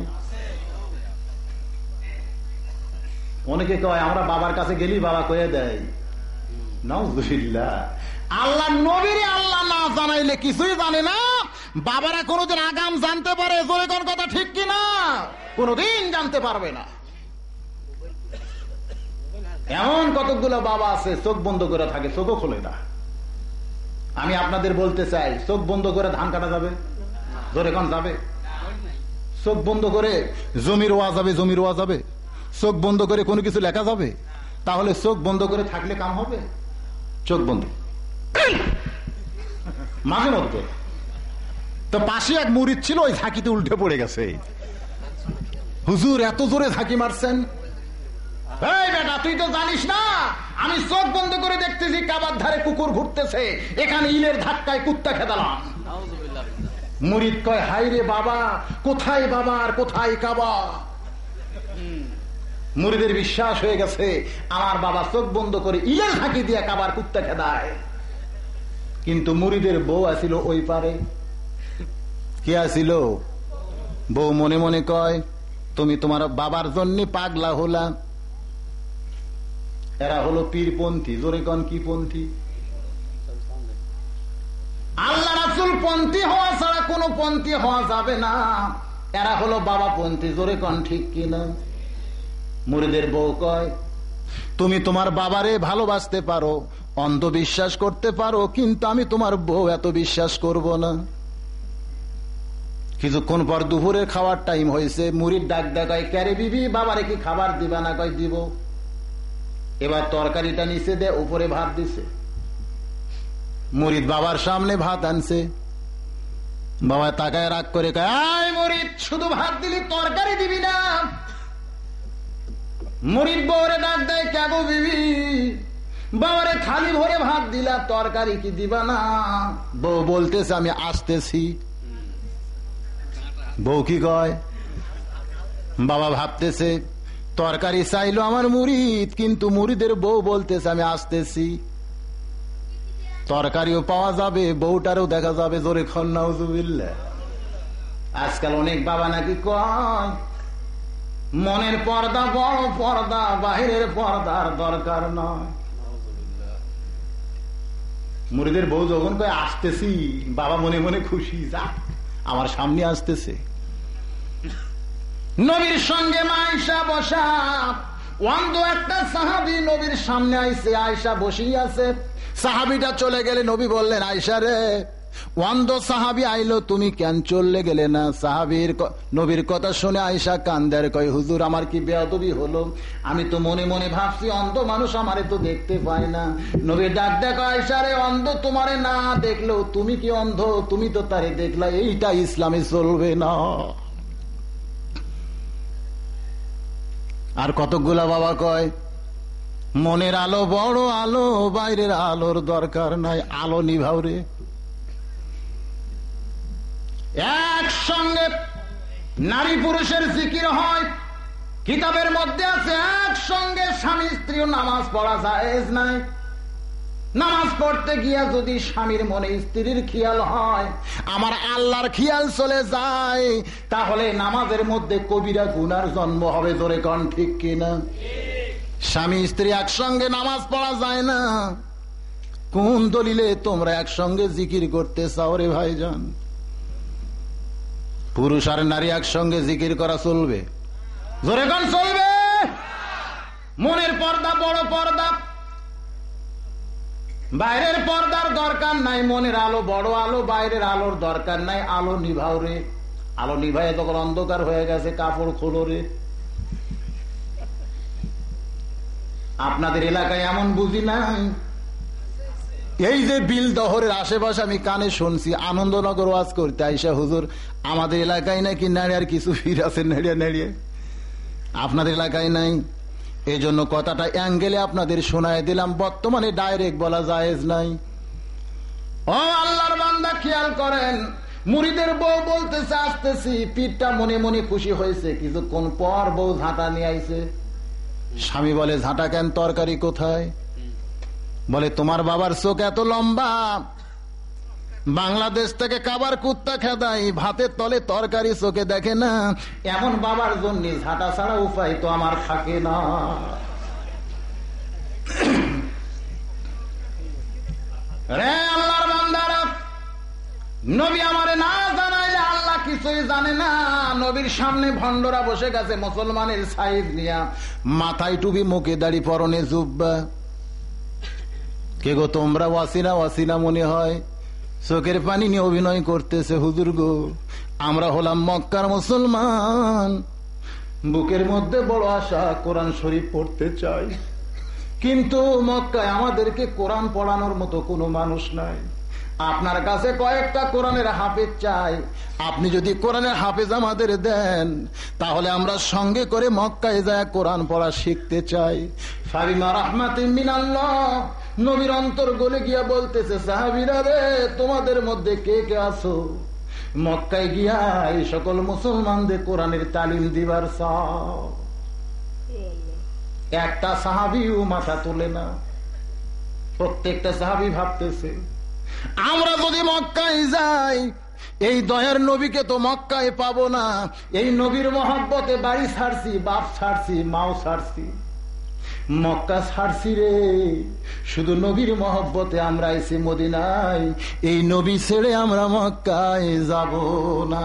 অনেকে কয় আমরা বাবার কাছে গেলি বাবা কয়ে দেয়। নাউযুবিল্লাহ। আল্লাহ নবীরে আল্লাহ না জানাইলে কিছুই জানে না। বাবারা কোনদিন আগাম জানতে পারে? জোরে কোন কথা ঠিক কিনা? কোনদিন জানতে পারবে না। এমন কতগুলো বাবা আছে চোখ বন্ধ করে থাকে, চোখও খোলে না। আমি আপনাদের বলতে চাই, চোখ বন্ধ করে ধান কাটা যাবে? জোরে কোন যাবে? চোখ বন্ধ করে জমির ওয়া যাবে? জমির ওয়া যাবে? চোখ বন্ধ করে কোনো কিছু লেখা যাবে? তাহলে চোখ বন্ধ করে থাকলে কাম হবে? চোখ বন্ধ মাঝে মধ্যে তো পাশে এক মুরিদ ছিল, ওই ঝাঁকিতে উল্টে পড়ে গেছে। হুজুর এত জোরে ঝাঁকি মারছেন। এই বেটা, তুই তো জানিস না আমি চোখ বন্ধ করে দেখতেছি কাবার ধারে কুকুর ঘুরতেছে, এখানে ইলের ধাক্কায় কুত্তা খেদালাম। মুরিদ কয়, হাই রে বাবা, কোথায় বাবা আর কোথায় কাবা? মুরিদের বিশ্বাস হয়ে গেছে আমার বাবা চোখ বন্ধ করে ইলের ঝাঁকি দিয়ে কাবার কুত্তা খেদায়। কিন্তু মুরিদের বউ আসিল ওই পারে। কে আসিল? বউ মনে মনে কয়, তুমি তোমার বাবার জন্য পাগলা হলা, এরা হলো পীরপন্থী। জোরে কোন কি পন্থী? আল্লাহ রাসূল পন্থী হওয়া ছাড়া কোন পন্থী হওয়া যাবে না। এরা হলো বাবা পন্থী। জোরে কোন ঠিক কিনা? মুরিদের বউ কয়, তুমি তোমার বাবারে ভালোবাসতে পারো, অন্ধবিশ্বাস করতে পারো, কিন্তু আমি তোমার বউ এত বিশ্বাস করব না। কিছুক্ষণ পর দুপুরের খাওয়ার টাইম হয়েছে। মুরিদ ডাক দেখায়, ক্যারে বিবি, বাবারে কি খাবার দিবা না? কয় দিব। এবার তরকারিটা নিচে দে, উপরে ভাত দিছে। মুরিদ বাবার সামনে ভাত আনছে। বাবা তাকায় রাগ করে কয়, আয় মুরিদ, শুধু ভাত দিলি, তরকারি দিবি না? মুরিদ বউরে ডাক দেয়, কেন বিবি, বাবারে খালি ভরে ভাত দিলা, তরকারি কি দিবা না? বউ বলতেছে, আমি আসতেছি। বউ কি কয়? বাবা ভাবতেছে, তরকারি চাইলো আমার মুরিদ, কিন্তু মুরিদের বউ বলতেছে আমি আসতেছি। তরকারিও পাওয়া যাবে, বউটারও দেখা যাবে। জোরে খন নাউজুবিল্লাহ। আজকাল অনেক বাবা নাকি কয়, মনের পর্দা বড় পর্দা, বাহিরের পর্দার দরকার নয়। মুরিদের বউ যখন কয় আসতেছি, বাবা মনে মনে খুশি, যা আমার সামনে আসতেছে। নবীর সঙ্গে মা আয়েশা বসা, অন্ধ একটা সাহাবী নবীর সামনে আইছে। আয়েশা বসেই আছে। সাহাবীটা চলে গেলে নবী বললেন, আয়েশা রে, অন্ধ সাহাবী আইলো, তুমি কেন চলে গেলে না? সাহাবীর নবীর কথা শুনে আয়েশা কান্দার কয়, হুজুর আমার কি বেয়াদবি হলো? আমি তো মনে মনে ভাবছি অন্ধ মানুষ আমারে তো দেখতে পায় না। নবীর ডাক দেখো, আয়েশা রে, অন্ধ তোমারে না দেখলেও তুমি কি অন্ধ? তুমি তো তারে দেখলা। এইটা ইসলামে চলবে না। আর কতগুলা বাবা কয়, মনের আলো বড় আলো, বাইরের আলোর দরকার নাই, আলো নিভাও রে। একসঙ্গে নারী পুরুষের জিকির হয়, কিতাবের মধ্যে আছে একসঙ্গে স্বামী স্ত্রীও নামাজ পড়া জায়েজ নাই। নামাজ পড়তে গিয়া যদি স্বামীর মনে স্ত্রীর খেয়াল হয়, আমার আল্লাহর খেয়াল চলে যায়, তাহলে নামাজের মধ্যে কবিরা গুনার জন্ম হবে। জোরে কোন ঠিক কিনা? স্বামী স্ত্রী একসঙ্গে নামাজ পড়া যায় না। কোন দলিলে তোমরা একসঙ্গে জিকির করতে চাও রে ভাইজান? পুরুষ আর নারী একসঙ্গে জিকির করা চলবে? জোরে কোন চলবে? মনের পর্দা বড় পর্দা, বাইরের পর্দার দরকার নাই। মনের আলো বড় আলো, বাইরের আলোর দরকার নাই। আলো নিভাও রে। আলো নিভাই তখন অন্ধকার হয়ে গেছে, কাপড় খোলো রে। আপনাদের এলাকায় এমন বুঝি নাই? এই যে বিল দহরের আশেপাশে আমি কানে শুনছি, আনন্দনগর ওয়াজ করতে আইসা, হুজুর আমাদের এলাকায় নাকি নাড়িয়ার কিছু ফির আছে, নাড়িয়া নাড়িয়ে। আপনাদের এলাকায় নাই, এই জন্য কথাটা অ্যাঙ্গেলে আপনাদের শোনায় দিলাম। বর্তমানে ডাইরেক্ট বলা জায়েজ নাই। ও আল্লাহর বান্দা, খেয়াল করেন, মুরিদের বউ বলতেছে আসতেছি। পীরটা মনে মনে খুশি হয়েছে। কিছুক্ষণ পর বউ ঝাঁটা নিয়ে আইছে। স্বামী বলে, ঝাঁটা কেন? তরকারি কোথায়? বলে, তোমার বাবার চোখ এত লম্বা, বাংলাদেশ থেকে কাবার কুত্তা খেদাই, ভাতের তলে তরকারি চোখে দেখে না। এমন বাবার জন্য ঝাঁটা ছাড়া উপায় তো আমার থাকে না। রে আল্লাহর বান্দারা, নবী আমারে না জানাইলে আল্লাহ কিছুই জানে না। নবীর সামনে ভণ্ডরা বসে গেছে মুসলমানের সাইজ নিয়া, মাথায় টুপি, মুখে দাড়ি, পরনে জুব্বা। কে গো তোমরা? ওয়াসিনা ওয়াসিনা মনে হয়। চোখের পানি নিয়ে অভিনয় করতেছে। হুজুর গো, আমরা হলাম মক্কার মুসলমান, বুকের মধ্যে বড় আশা, কোরআন শরীফ পড়তে চাই, কিন্তু মক্কায় আমাদেরকে কোরআন পড়ানোর মতো কোনো মানুষ নাই। আপনার কাছে কয়েকটা কোরআনের হাফেজ চাই। আপনি যদি কোরআনের হাফেজ আমাদের দেন, তাহলে আমরা সঙ্গে করে মক্কায় যায় কোরআন পড়া শিখতে চাই। ফাবিমা রাহমাতিন মিনাল্লাহ, নবীর অন্তর গলে গিয়া বলতেছে, সাহাবীরা রে, তোমাদের মধ্যে কে কে আছো মক্কায় গিয়া এই সকল মুসলমানদের কোরআনের তালিম দিবার চাও? একটা সাহাবীও মাথা তোলে না। প্রত্যেকটা সাহাবী ভাবতেছে, আমরা যদি মক্কায় যাই, এই দয়ার নবীকে তো মক্কায় পাবো না। এই নবীর মহব্বতে বাড়ি ছাড়ছি, বাপ ছাড়ছি, মাও ছাড়ছি, মক্কা ছাড়ছি রে, শুধু নবীর মহব্বতে আমরা এসে মদিনায়, এই নবী ছেড়ে আমরা মক্কায় যাব না।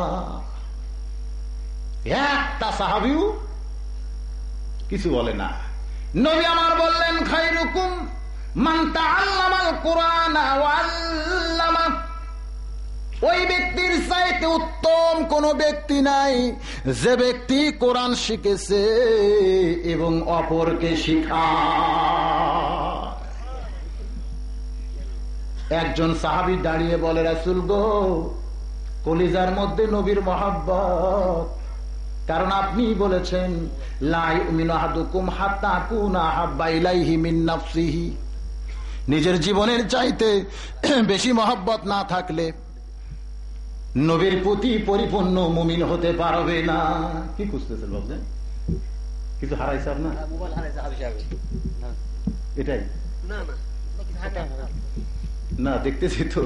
একটা সাহাবীও কিছু বলে না। নবী আমার বললেন, খায়রুকুম মান তাআল্লামাল কুরআন ওয়া আল্লামা। ওই ব্যক্তির চাইতে উত্তম কোন ব্যক্তি নাই যে ব্যক্তি কোরআন শিখেছে এবং অপরকে শিখায়। একজন সাহাবী দাঁড়িয়ে বলে, রাসূল গো, কলিজার মধ্যে নবীর মহব্বত, কারণ আপনি বলেছেন লা ইউমিনু আহাদুকুম হাত্তা আকুনা আহাব্বা ইলাইহি মিন নাফসিহি। নিজের জীবনের চাইতে বেশি মহব্বত না থাকলে নবীর প্রতি পরিপূর্ণ মুমিন হতে পারবে না। কি খুঁজতেছেন বলছেন? কিছু হারাইছে আপনার? এটাই না, দেখতেছি তো।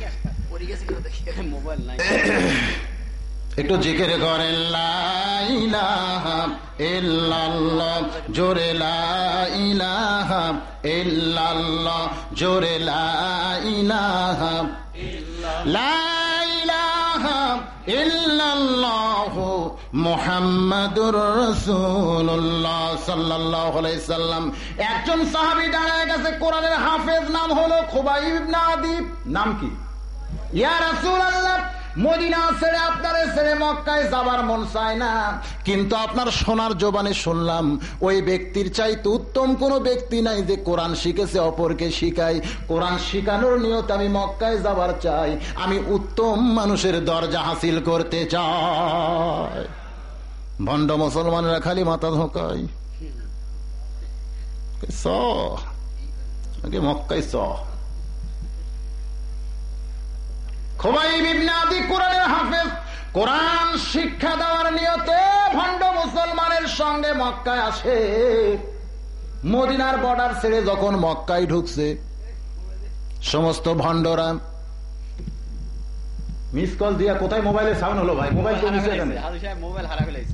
একটু জিকির করেন লা ইলাহা ইল্লাল্লাহ, জোরে লা ইলাহা ইল্লাল্লাহ, জোরে লা ইলাহা লা ইলাহা ইল্লাল্লাহু মুহাম্মাদুর রাসূলুল্লাহ সাল্লাল্লাহু আলাইহি সাল্লাম। একজন সাহাবী দাঁড়ায় গেছে, কোরআনের হাফেজ, নাম হলো খুবাইব ইবনে আদি। নাম কি? ইয়া রাসূলুল্লাহ, মদিনা ছেড়ে আপনারে ছেড়ে মক্কায় যাবার মন চায় না, কিন্তু আপনার সোনার জবানে শুনলাম ওই ব্যক্তির চাইতে উত্তম কোন ব্যক্তি নাই যে কোরআন শিখেছে অপরকে শিখায়। কোরআন শিখানোর নিয়ত আমি মক্কায় যাবার চাই, আমি উত্তম মানুষের দরজা হাসিল করতে চাই। ভণ্ড মুসলমানরা খালি মাথা ধোকায়, মক্কায় চ। খুবাইব ইবনে আদি কোরআনের হাফেজ, কোরআন শিক্ষা দেওয়ার নিয়তে ভণ্ড মুসলমানের সঙ্গে মক্কায় আসে। মদিনার বর্ডার ছেড়ে যখন মক্কায় ঢুকছে, সমস্ত ভণ্ডরা মিস কল দিয়া, কোথায় মোবাইলে সাউন্ড হলো ভাই? মোবাইল তো নিচে, মোবাইল হারা ফেলেছে।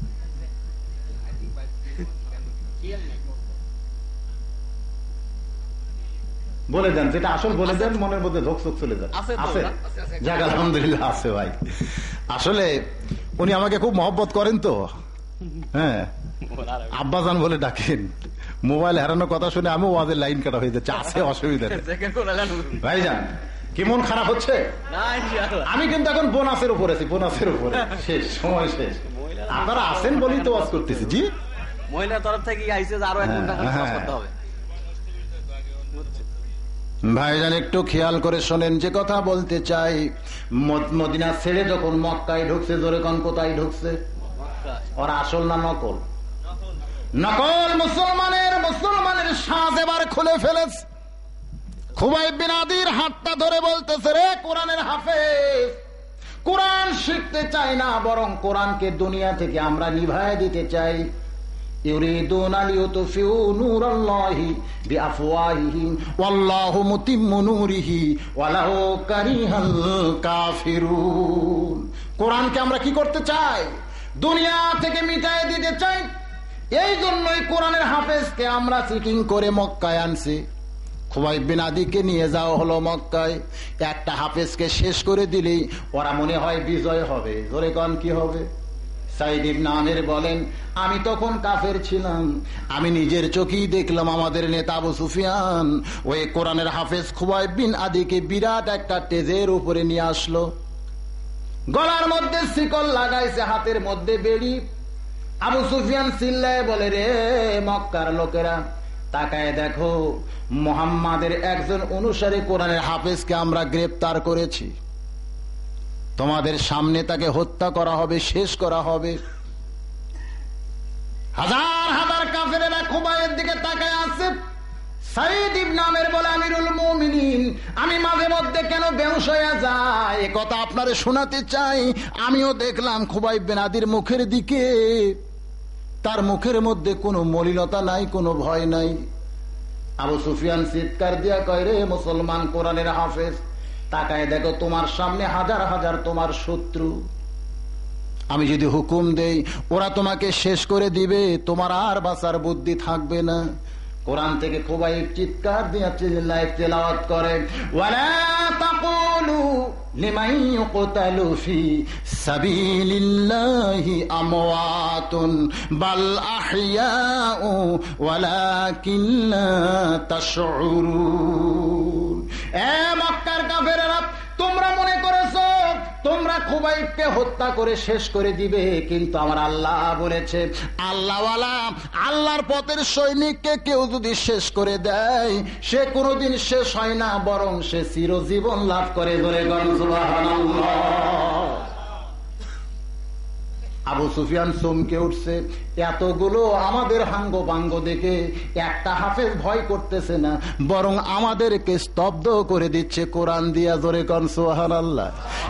বলে দেন, যেটা আসল বলে দেন, মনের মধ্যে ধোকসোক চলে যান। আছে, যাক আলহামদুলিল্লাহ আছে ভাই। আসলে উনি আমাকে খুব মহব্বত করেন তো, হ্যাঁ, আব্বাজান বলে ডাকেন। মোবাইল হারানোর কথা শুনে আমি ওয়াজের লাইন কাটা হয়ে যাচ্ছে। আছে, অসুবিধা নেই ভাইজান। কি মন খারাপ হচ্ছে? আমি কিন্তু এখন বোনাসের উপর আছি, বোনাসের উপরে। শেষ, সময় শেষ। আপনারা আছেন বলেই তো ওয়াজ করতেছি। জি, মহিলার তরফ থেকে আইসে আরো 1 ঘন্টা করতে হবে। ভাইজান একটু খেয়াল করে শোনেন যে কথা বলতে চাই। মদিনা ছেড়ে যখন মক্কায় ঢুকছে, জোরে কোন কোথায় ঢুকছে? ওরা আসল না নকল? নকল। মুসলমানের সাজ এবার খুলে ফেলেছে। খুবাইব বিন আদির হাতটা ধরে বলতেছে, রে কোরআনের হাফেজ, কোরআন শিখতে চাই না, বরং কোরআনকে দুনিয়া থেকে আমরা নিভায় দিতে চাই। ইউরিদুনা লিউতফিউ নূরাল্লাহি বিআফওয়াহিহিম ওয়াল্লাহু মুতিম্মু নূরিহি ওয়ালাউ কারিহাল কাফিরুন। কোরআনকে আমরা কি করতে চাই? দুনিয়া থেকে মিটায় দিতে চাই। এই জন্যই কোরআনের হাফেজকে আমরা সিটিং করে মক্কায় আনছি। খুবাইব বিন আদিকে নিয়ে যাওয়া হলো মক্কায়। একটা হাফেজকে শেষ করে দিলেই ওরা মনে হয় বিজয় হবে। জোরে কোন কি হবে? সাইদ ইবনে আমির বলেন, আমি তখন কাফের ছিলাম, আমি নিজের চোখেই দেখলাম আমাদের নেতা আবু সুফিয়ান ওই কোরআনের হাফেজ খুবাইব বিন আদিকে বিরাট একটা টেজের উপরে নিয়ে আসলো। গলার মধ্যে শিকল লাগাইছে, হাতের মধ্যে বেড়ি। আবু সুফিয়ান চিল্লায় বলে, রে মক্কার লোকেরা, তাকায় দেখো, মুহাম্মাদের একজন অনুসারী কোরআনের হাফেজকে আমরা গ্রেফতার করেছি। তোমাদের সামনে তাকে হত্যা করা হবে, শেষ করা হবে। হাজার হাজার কাফেরেরা খুবাইবের দিকে তাকায় আছে। সাইদ ইবনে আমির বলে, আমিরুল মুমিনিন, আমি মাঝে মধ্যে কেন বেহুশ হয়ে যাই, এ কথা আপনারে শোনাতে চাই। আমিও দেখলাম খুবাইব বিন আদির মুখের দিকে, তার মুখের মধ্যে কোনো মলিনতা নাই, কোনো ভয় নাই। আবু সুফিয়ান চিৎকার দিয়া কয়, রে মুসলমান কোরআনের হাফেজ, তাকায় দেখো, তোমার সামনে হাজার হাজার তোমার শত্রু, আমি যদি হুকুম দেই ওরা তোমাকে শেষ করে দিবে, তোমার আর বাঁচার বুদ্ধি থাকবে না। কোরআন থেকে খুবাইব চিৎকার দিয়ে তেলাওয়াত করে, ওয়ালা তাকুলু লিমান ইউকতালু ফি সাবিলিল্লাহি আমওয়াতুন বাল আহইয়াউ ওয়ালাকিন লা তাশউরুন। এ মক্কার কাফেররা, তোমরা মনে করেছো তোমরা খুবাইবকে হত্যা করে শেষ করে দিবে, কিন্তু আমার আল্লাহ বলেছে, আল্লাহওয়ালা আল্লাহর পথের সৈনিককে কেউ যদি শেষ করে দেয় সে কোনোদিন শেষ হয় না, বরং সে চিরজীবন লাভ করে। বলে সুবহানাল্লাহ। আবু সুফিয়ান চমকে উঠছে, এতগুলো আমাদের হাঙ্গ বাঙ্গ দেখে একটা হাফেজ ভয় করতেছে না, বরং আমাদেরকে স্তব্ধ করে দিচ্ছে কোরআন দিয়া। জোরে কোন সুবহানাল্লাহ।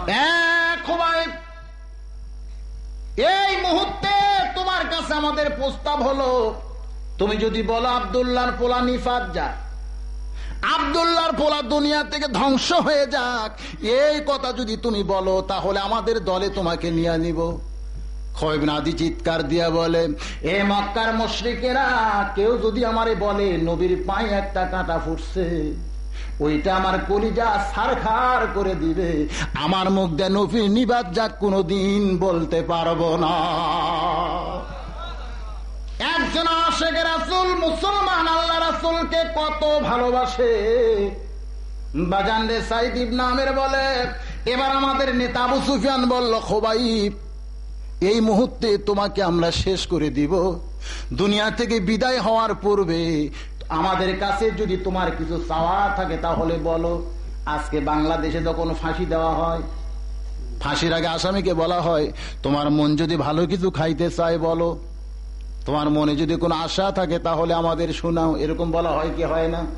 এই মুহূর্তে তোমার কাছে আমাদের প্রস্তাব হলো, তুমি যদি বলো আব্দুল্লাহর পোলা নিফাত যাক, আব্দুল্লাহর পোলা দুনিয়া থেকে ধ্বংস হয়ে যাক, এই কথা যদি তুমি বলো তাহলে আমাদের দলে তোমাকে নিয়ে নিব। খোয়েব নাদি চিৎকার দিয়া বলে, এ মক্কার মুশরিকেরা, কেউ যদি আমারে বলে নবীর পায়ে একটা কাঁটা ফুটছে, ওইটা আমার কলিজা ছারখার করে দিবে, আমার মুখ দিয়ে নবীর নিবাদ যাক কোনদিন বলতে পারবো না। একজন আশিক রাসূল মুসলমান আল্লাহ রাসূলকে কত ভালোবাসে। বাজান রে সাইদ ইবনে আমের বলে, এবার আমাদের নেতা আবু সুফিয়ান বলল, খুবাইব এই মুহূর্তে তোমাকে আমরা শেষ করে দিব, দুনিয়া থেকে বিদায় হওয়ার পূর্বে আমাদের কাছে যদি তোমার কিছু চাওয়া থাকে তাহলে বলো। আজকে বাংলাদেশে যখন ফাঁসি দেওয়া হয়, ফাঁসির আগে আসামিকে বলা হয়, তোমার মন যদি ভালো কিছু খাইতে চায় বলো, তোমার মনে যদি কোনো আশা থাকে তাহলে আমাদের শোনাও, এরকম বলা হয় কি হয় না?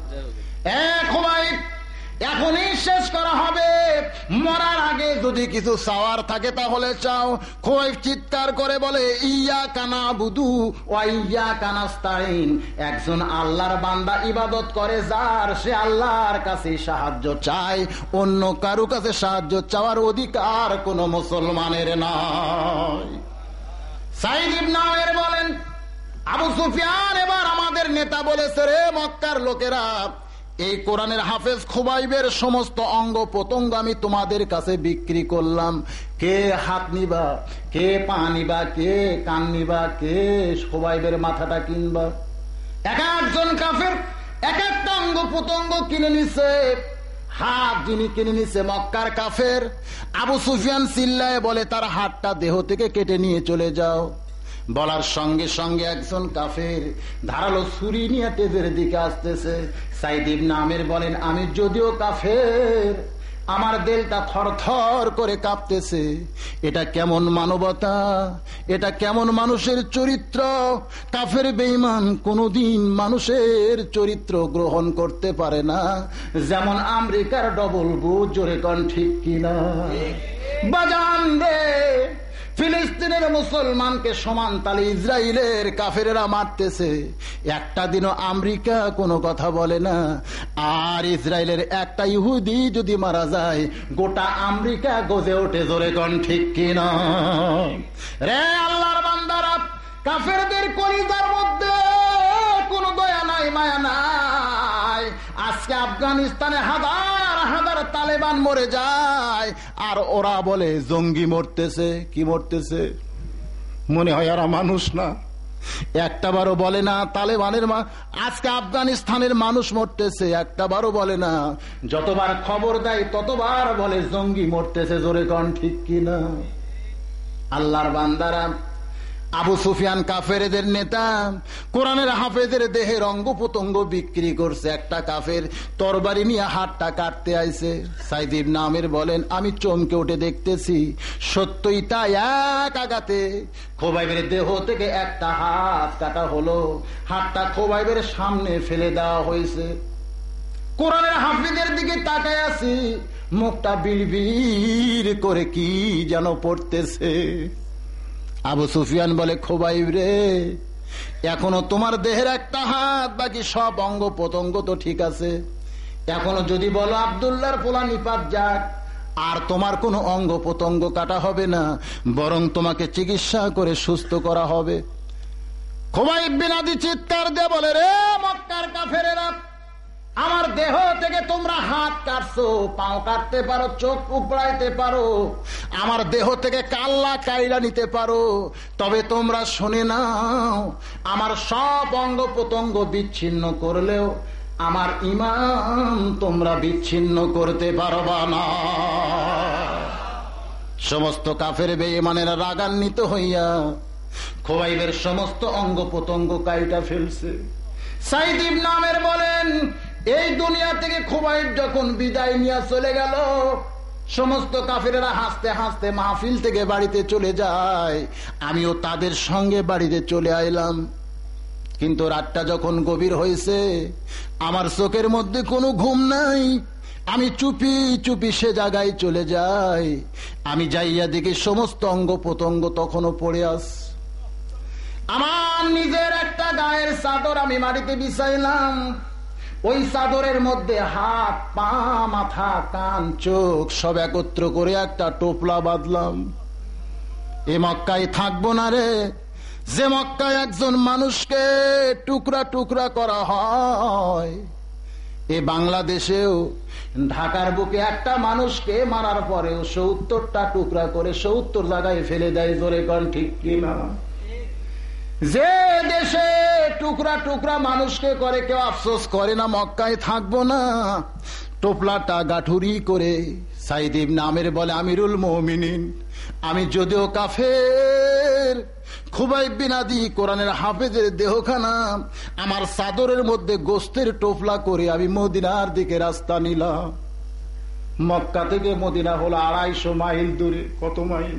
খুবাইব এখনই শেষ করা হবে, মরার আগে যদি কিছু চাওয়ার থাকে তাহলে চাও। খুবাইব চিৎকার করে বলে, ইয়াকা নাবুদু ওয়া ইয়াকা নাস্তাইন। একজন আল্লাহর বান্দা ইবাদত করে যার, সে আল্লাহর কাছে সাহায্য চায়, অন্য কারো কাছে সাহায্য চাওয়ার অধিকার কোন মুসলমানের নাই। সাইদ ইবনে আমের বলেন, আবু সুফিয়ান এবার আমাদের নেতা বলেছে, রে মক্কার লোকেরা, এই কোরআনের হাফেজ খুবাইবের সমস্ত অঙ্গ প্রত্যঙ্গ আমি তোমাদের কাছে বিক্রি করলাম। কে হাত নিবা, কে পা নিবা, কে কান নিবা, কে খুবাইবের মাথাটা কিনবা? এক একজন কাফের এক একটা অঙ্গ প্রত্যঙ্গ কিনে নিছে। হাত যিনি কিনে নিছে মক্কার কাফের, আবু সুফিয়ান চিল্লায় বলে, তার হাতটা দেহ থেকে কেটে নিয়ে চলে যাও। বলার সঙ্গে সঙ্গে একজন কাফের ধারালো ছুরি নিয়ে তেজের দিকে আসতেছে। সাইদ ইবনে আমের বলেন, আমি যদিও কাফের, আমার দিলটা থরথর করে কাঁপতেছে। এটা কেমন মানবতা, এটা কেমন মানুষের চরিত্র? কাফের বেঈমান কোনদিন মানুষের চরিত্র গ্রহণ করতে পারে না, যেমন আমেরিকার ডবল বুট। জোরে কোন ঠিক কিনা? বাজান দে, ফিলিস্তিনের মুসলমানকে সমান তালে ইসরায়েলের কাফেরেরা মারতেছে, একটা দিনও আমেরিকা কোনো কথা বলে না। আর ইসরায়েলের একটা ইহুদি যদি মারা যায়, গোটা আমেরিকা গজে ওঠে। জোরে কোন ঠিক কিনা? রে আল্লাহর বান্দারা, কাফেরদের কলিজার মধ্যে কোনো দয়া নাই, মায়া নাই। আজকে আফগানিস্তানে হাজার হাজার তালেবান মরে যায়, আর ওরা বলে জঙ্গি মরতেছে। কি মরতেছে? মনে হয় এরা মানুষ না। একটা বারও বলে না তালেবানের আজকে আফগানিস্তানের মানুষ মরতেছে, একটা বারও বলে না। যতবার খবর দেয় ততবার বলে জঙ্গি মরতেছে। জোরে কোন ঠিক কিনা? আল্লাহর বান্দারা, আবু সুফিয়ান কাফেরদের নেতা কোরআনের হাফেজের দেহের অঙ্গ প্রত্যঙ্গ বিক্রি করছে। একটা কাফের তরবারি নিয়ে হাতটা কাটতে আইছে। সাইদ ইবনে আমের বলেন, আমি চমকে উঠে দেখতেছি, সত্যই তাই, এক আঘাতে খুবাইবের দেহ থেকে একটা হাত কাটা হলো। হাতটা খুবাইবের সামনে ফেলে দেওয়া হয়েছে। কোরআনের হাফেজের দিকে তাকায় আছি, মুখটা বিড়বিড় করে কি যেন পড়তেছে। আবু সুফিয়ান বলে, খুবাইব রে, এখনো তোমার দেহের একটা হাত, বাকি সব অঙ্গ প্রত্যঙ্গ তো ঠিক আছে। এখনো যদি বলো আব্দুল্লাহর পোলা নিপাত যাক, আর তোমার কোনো অঙ্গ প্রত্যঙ্গ কাটা হবে না, বরং তোমাকে চিকিৎসা করে সুস্থ করা হবে। খুবাইব বিন আদি চিৎকার দিয়ে বলে, রে মক্কার কাফেরেরা, আমার দেহ থেকে তোমরা হাত কাটছো, পাও কাটতে পারো, চোখ উপড়াইতে পারো, আমার দেহ থেকে কাল্লা কাইলা নিতে পারো, তবে তোমরা শুনে নাও, আমার সব অঙ্গ প্রত্যঙ্গ বিচ্ছিন্ন করলেও আমার ঈমান তোমরা বিচ্ছিন্ন করতে পারবা না। সমস্ত কাফের বেঈমানেরা রাগান্বিত হইয়া খুবাইবের সমস্ত অঙ্গ প্রত্যঙ্গ কাইটা ফেলছে। সাইদ ইবনে আমের বলেন, এই দুনিয়া থেকে খুবাইব যখন বিদায় নিয়ে চলে গেল, সমস্ত কাফেরেরা হাসতে হাসতে মাহফিল থেকে বাড়িতে চলে যায়, আমিও তাদের সঙ্গে বাড়িতে চলে আইলাম। কিন্তু রাতটা যখন গভীর হয়েছে, আমার চোখের মধ্যে কোনো ঘুম নাই, আমি চুপি চুপি সে জায়গায় চলে যাই। আমি যাইয়া দেখি সমস্ত অঙ্গ প্রত্যঙ্গ তখনও পড়ে আস। আমার নিজের একটা গায়ের চাদর আমি মাটিতে বিছাইলাম, ওই চাদরের মধ্যে হাত পা মাথা কান চোখ সব একত্র করে একটা টোপলা বাঁধলাম। এ মক্কায় থাকবো না রে, যে মক্কায় একজন মানুষকে টুকরা টুকরা করা হয়, এ বাংলাদেশেও ঢাকার বুকে একটা মানুষকে মারার পরেও ৭০টা টুকরা করে ৭০ জায়গায় ফেলে দেয়। জোরে কন ঠিক কিনা? যে দেশে টুকরা টুকরা মানুষকে করে কেউ আফসোস করে না, মক্কায় থাকবো না। টোপলাটা গাঠুরি করে সাইদ ইবনে আমের বলে, আমিরুল মুমিনিন, আমি যদিও কাফের, খুবাইব বিন আদি কোরআনের হাফেজের দেহখানা আমার চাদরের মধ্যে গোস্তের টোপলা করে আমি মদিনার দিকে রাস্তা নিলাম। মক্কা থেকে মদিনা হলো ২৫০ মাইল দূরে। কত মাইল?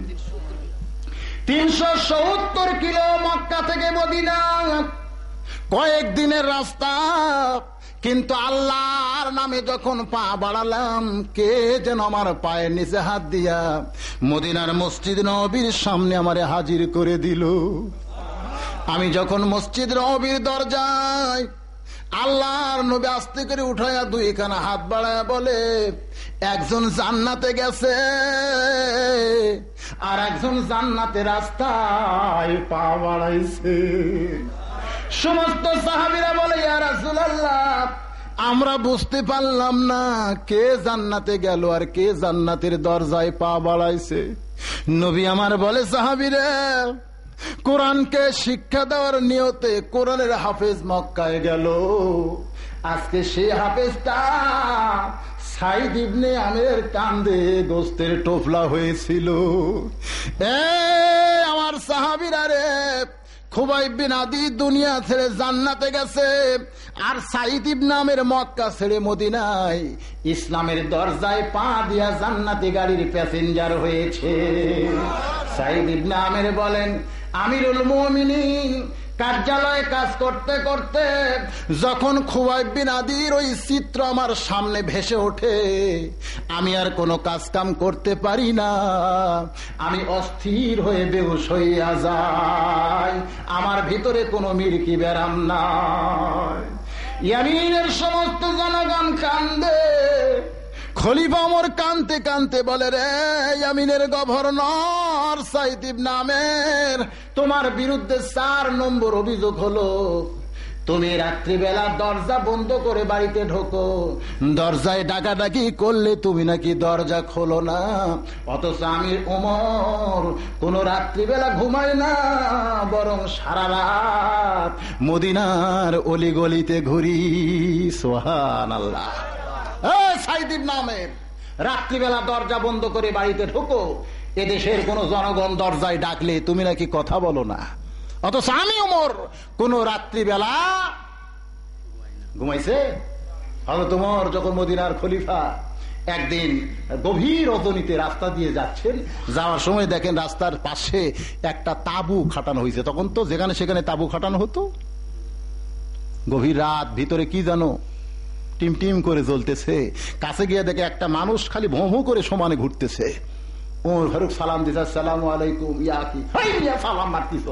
৩৭০ কিলো মক্কা থেকে মদিনা, কয়েকদিনের রাস্তা। কিন্তু আল্লাহর নামে যখন পা বাড়ালাম, কে যেন আমার পায়ের নিচে হাত দিয়া মদিনার মসজিদ নববীর সামনে আমারে হাজির করে দিল। আমি যখন মসজিদ নববীর দরজায়, আল্লাহর নবী আস্তে করে উঠাইয়া দুইখানা হাত বাড়ায়া বলে, একজন জান্নাতে গেছে আর একজন জান্নাতে রাস্তায় পা বাড়াইছে। সমস্ত সাহাবীরা বলে, ইয়া রাসূলুল্লাহ, আমরা বুঝতে পারলাম না কে জান্নাতে গেল আর কে জান্নাতের দরজায় পা বাড়াইছে। নবী আমার বলে, সাহাবীরা, কোরআনকে শিক্ষা দেওয়ার নিয়তে কোরআনের হাফেজ মক্কায় গেল, আজকে সেই হাফেজটা সাইদ ইবনে আমের কান্দে গোস্তের টোপলা হয়েছিল। আমার সাহাবীরা রে, খুবাইব বিন আদি দুনিয়া ছেড়ে জান্নাতে গেছে, আর সাইদ ইবনে আমের মক্কা ছেড়ে মদিনায় ইসলামের দরজায় পা দিয়া জান্নাতি গাড়ির প্যাসেঞ্জার হয়েছে। সাইদ ইবনে আমের বলেন, আমিরুল মুমিনিন, কার্যালয়ে কাজ করতে করতে যখন খুবাইব বিন আদির ওই চিত্র আমার সামনে ভেসে ওঠে, আমি আর কোনো কাজ কাম করতে পারি না, আমি অস্থির হয়ে বেহুশ হইয়া যাই, আমার ভিতরে কোনো মিরকি ব্যারাম নাই। ইয়ামিনের সমস্ত জনগণ কান্দে। খলিফা ওমর কানতে কানতে বলে, রে ইয়ামিনের গভর্নর সাইদ ইবনে আমের, তোমার বিরুদ্ধে ৪ নম্বর অভিযোগ হলো, তুমি রাত্রিবেলা দরজা বন্ধ করে বাড়িতে ঢোকো, দরজায় ডাকাডাকি করলে তুমি নাকি দরজা খোলো না, অথচ আমি ওমর কোন রাত্রিবেলা ঘুমাই না, বরং সারা রাত মদিনার অলিগলিতে ঘুরি। সুবহানাল্লাহ। সাইদ ইবনে আমের, রাত্রিবেলা দরজা বন্ধ করে বাড়িতে ঢোকো, এদেশের কোন জনগণ দরজায় ডাকলে তুমি নাকি কথা বলো না, অথচ আমি ওমর কোন রাত্রিবেলা ঘুমাইছে। হযরত ওমর যখন মদিনার খলিফা, একদিন গভীর রজনীতে রাস্তা দিয়ে যাচ্ছেন, যাওয়ার সময় দেখেন রাস্তার পাশে একটা তাঁবু খাটানো হয়েছে। তখন তো যেখানে সেখানে তাঁবু খাটানো হতো। গভীর রাত, ভিতরে কি জানো টিম টিম করে জ্বলতেছে। কাছে গিয়ে দেখে একটা মানুষ খালি ভোঁ ভোঁ করে সমানে ঘুরতেছে। ওমর ফারুক সালাম দিছে, আসসালামু আলাইকুম। ইয়া কি সালাম মারতিস?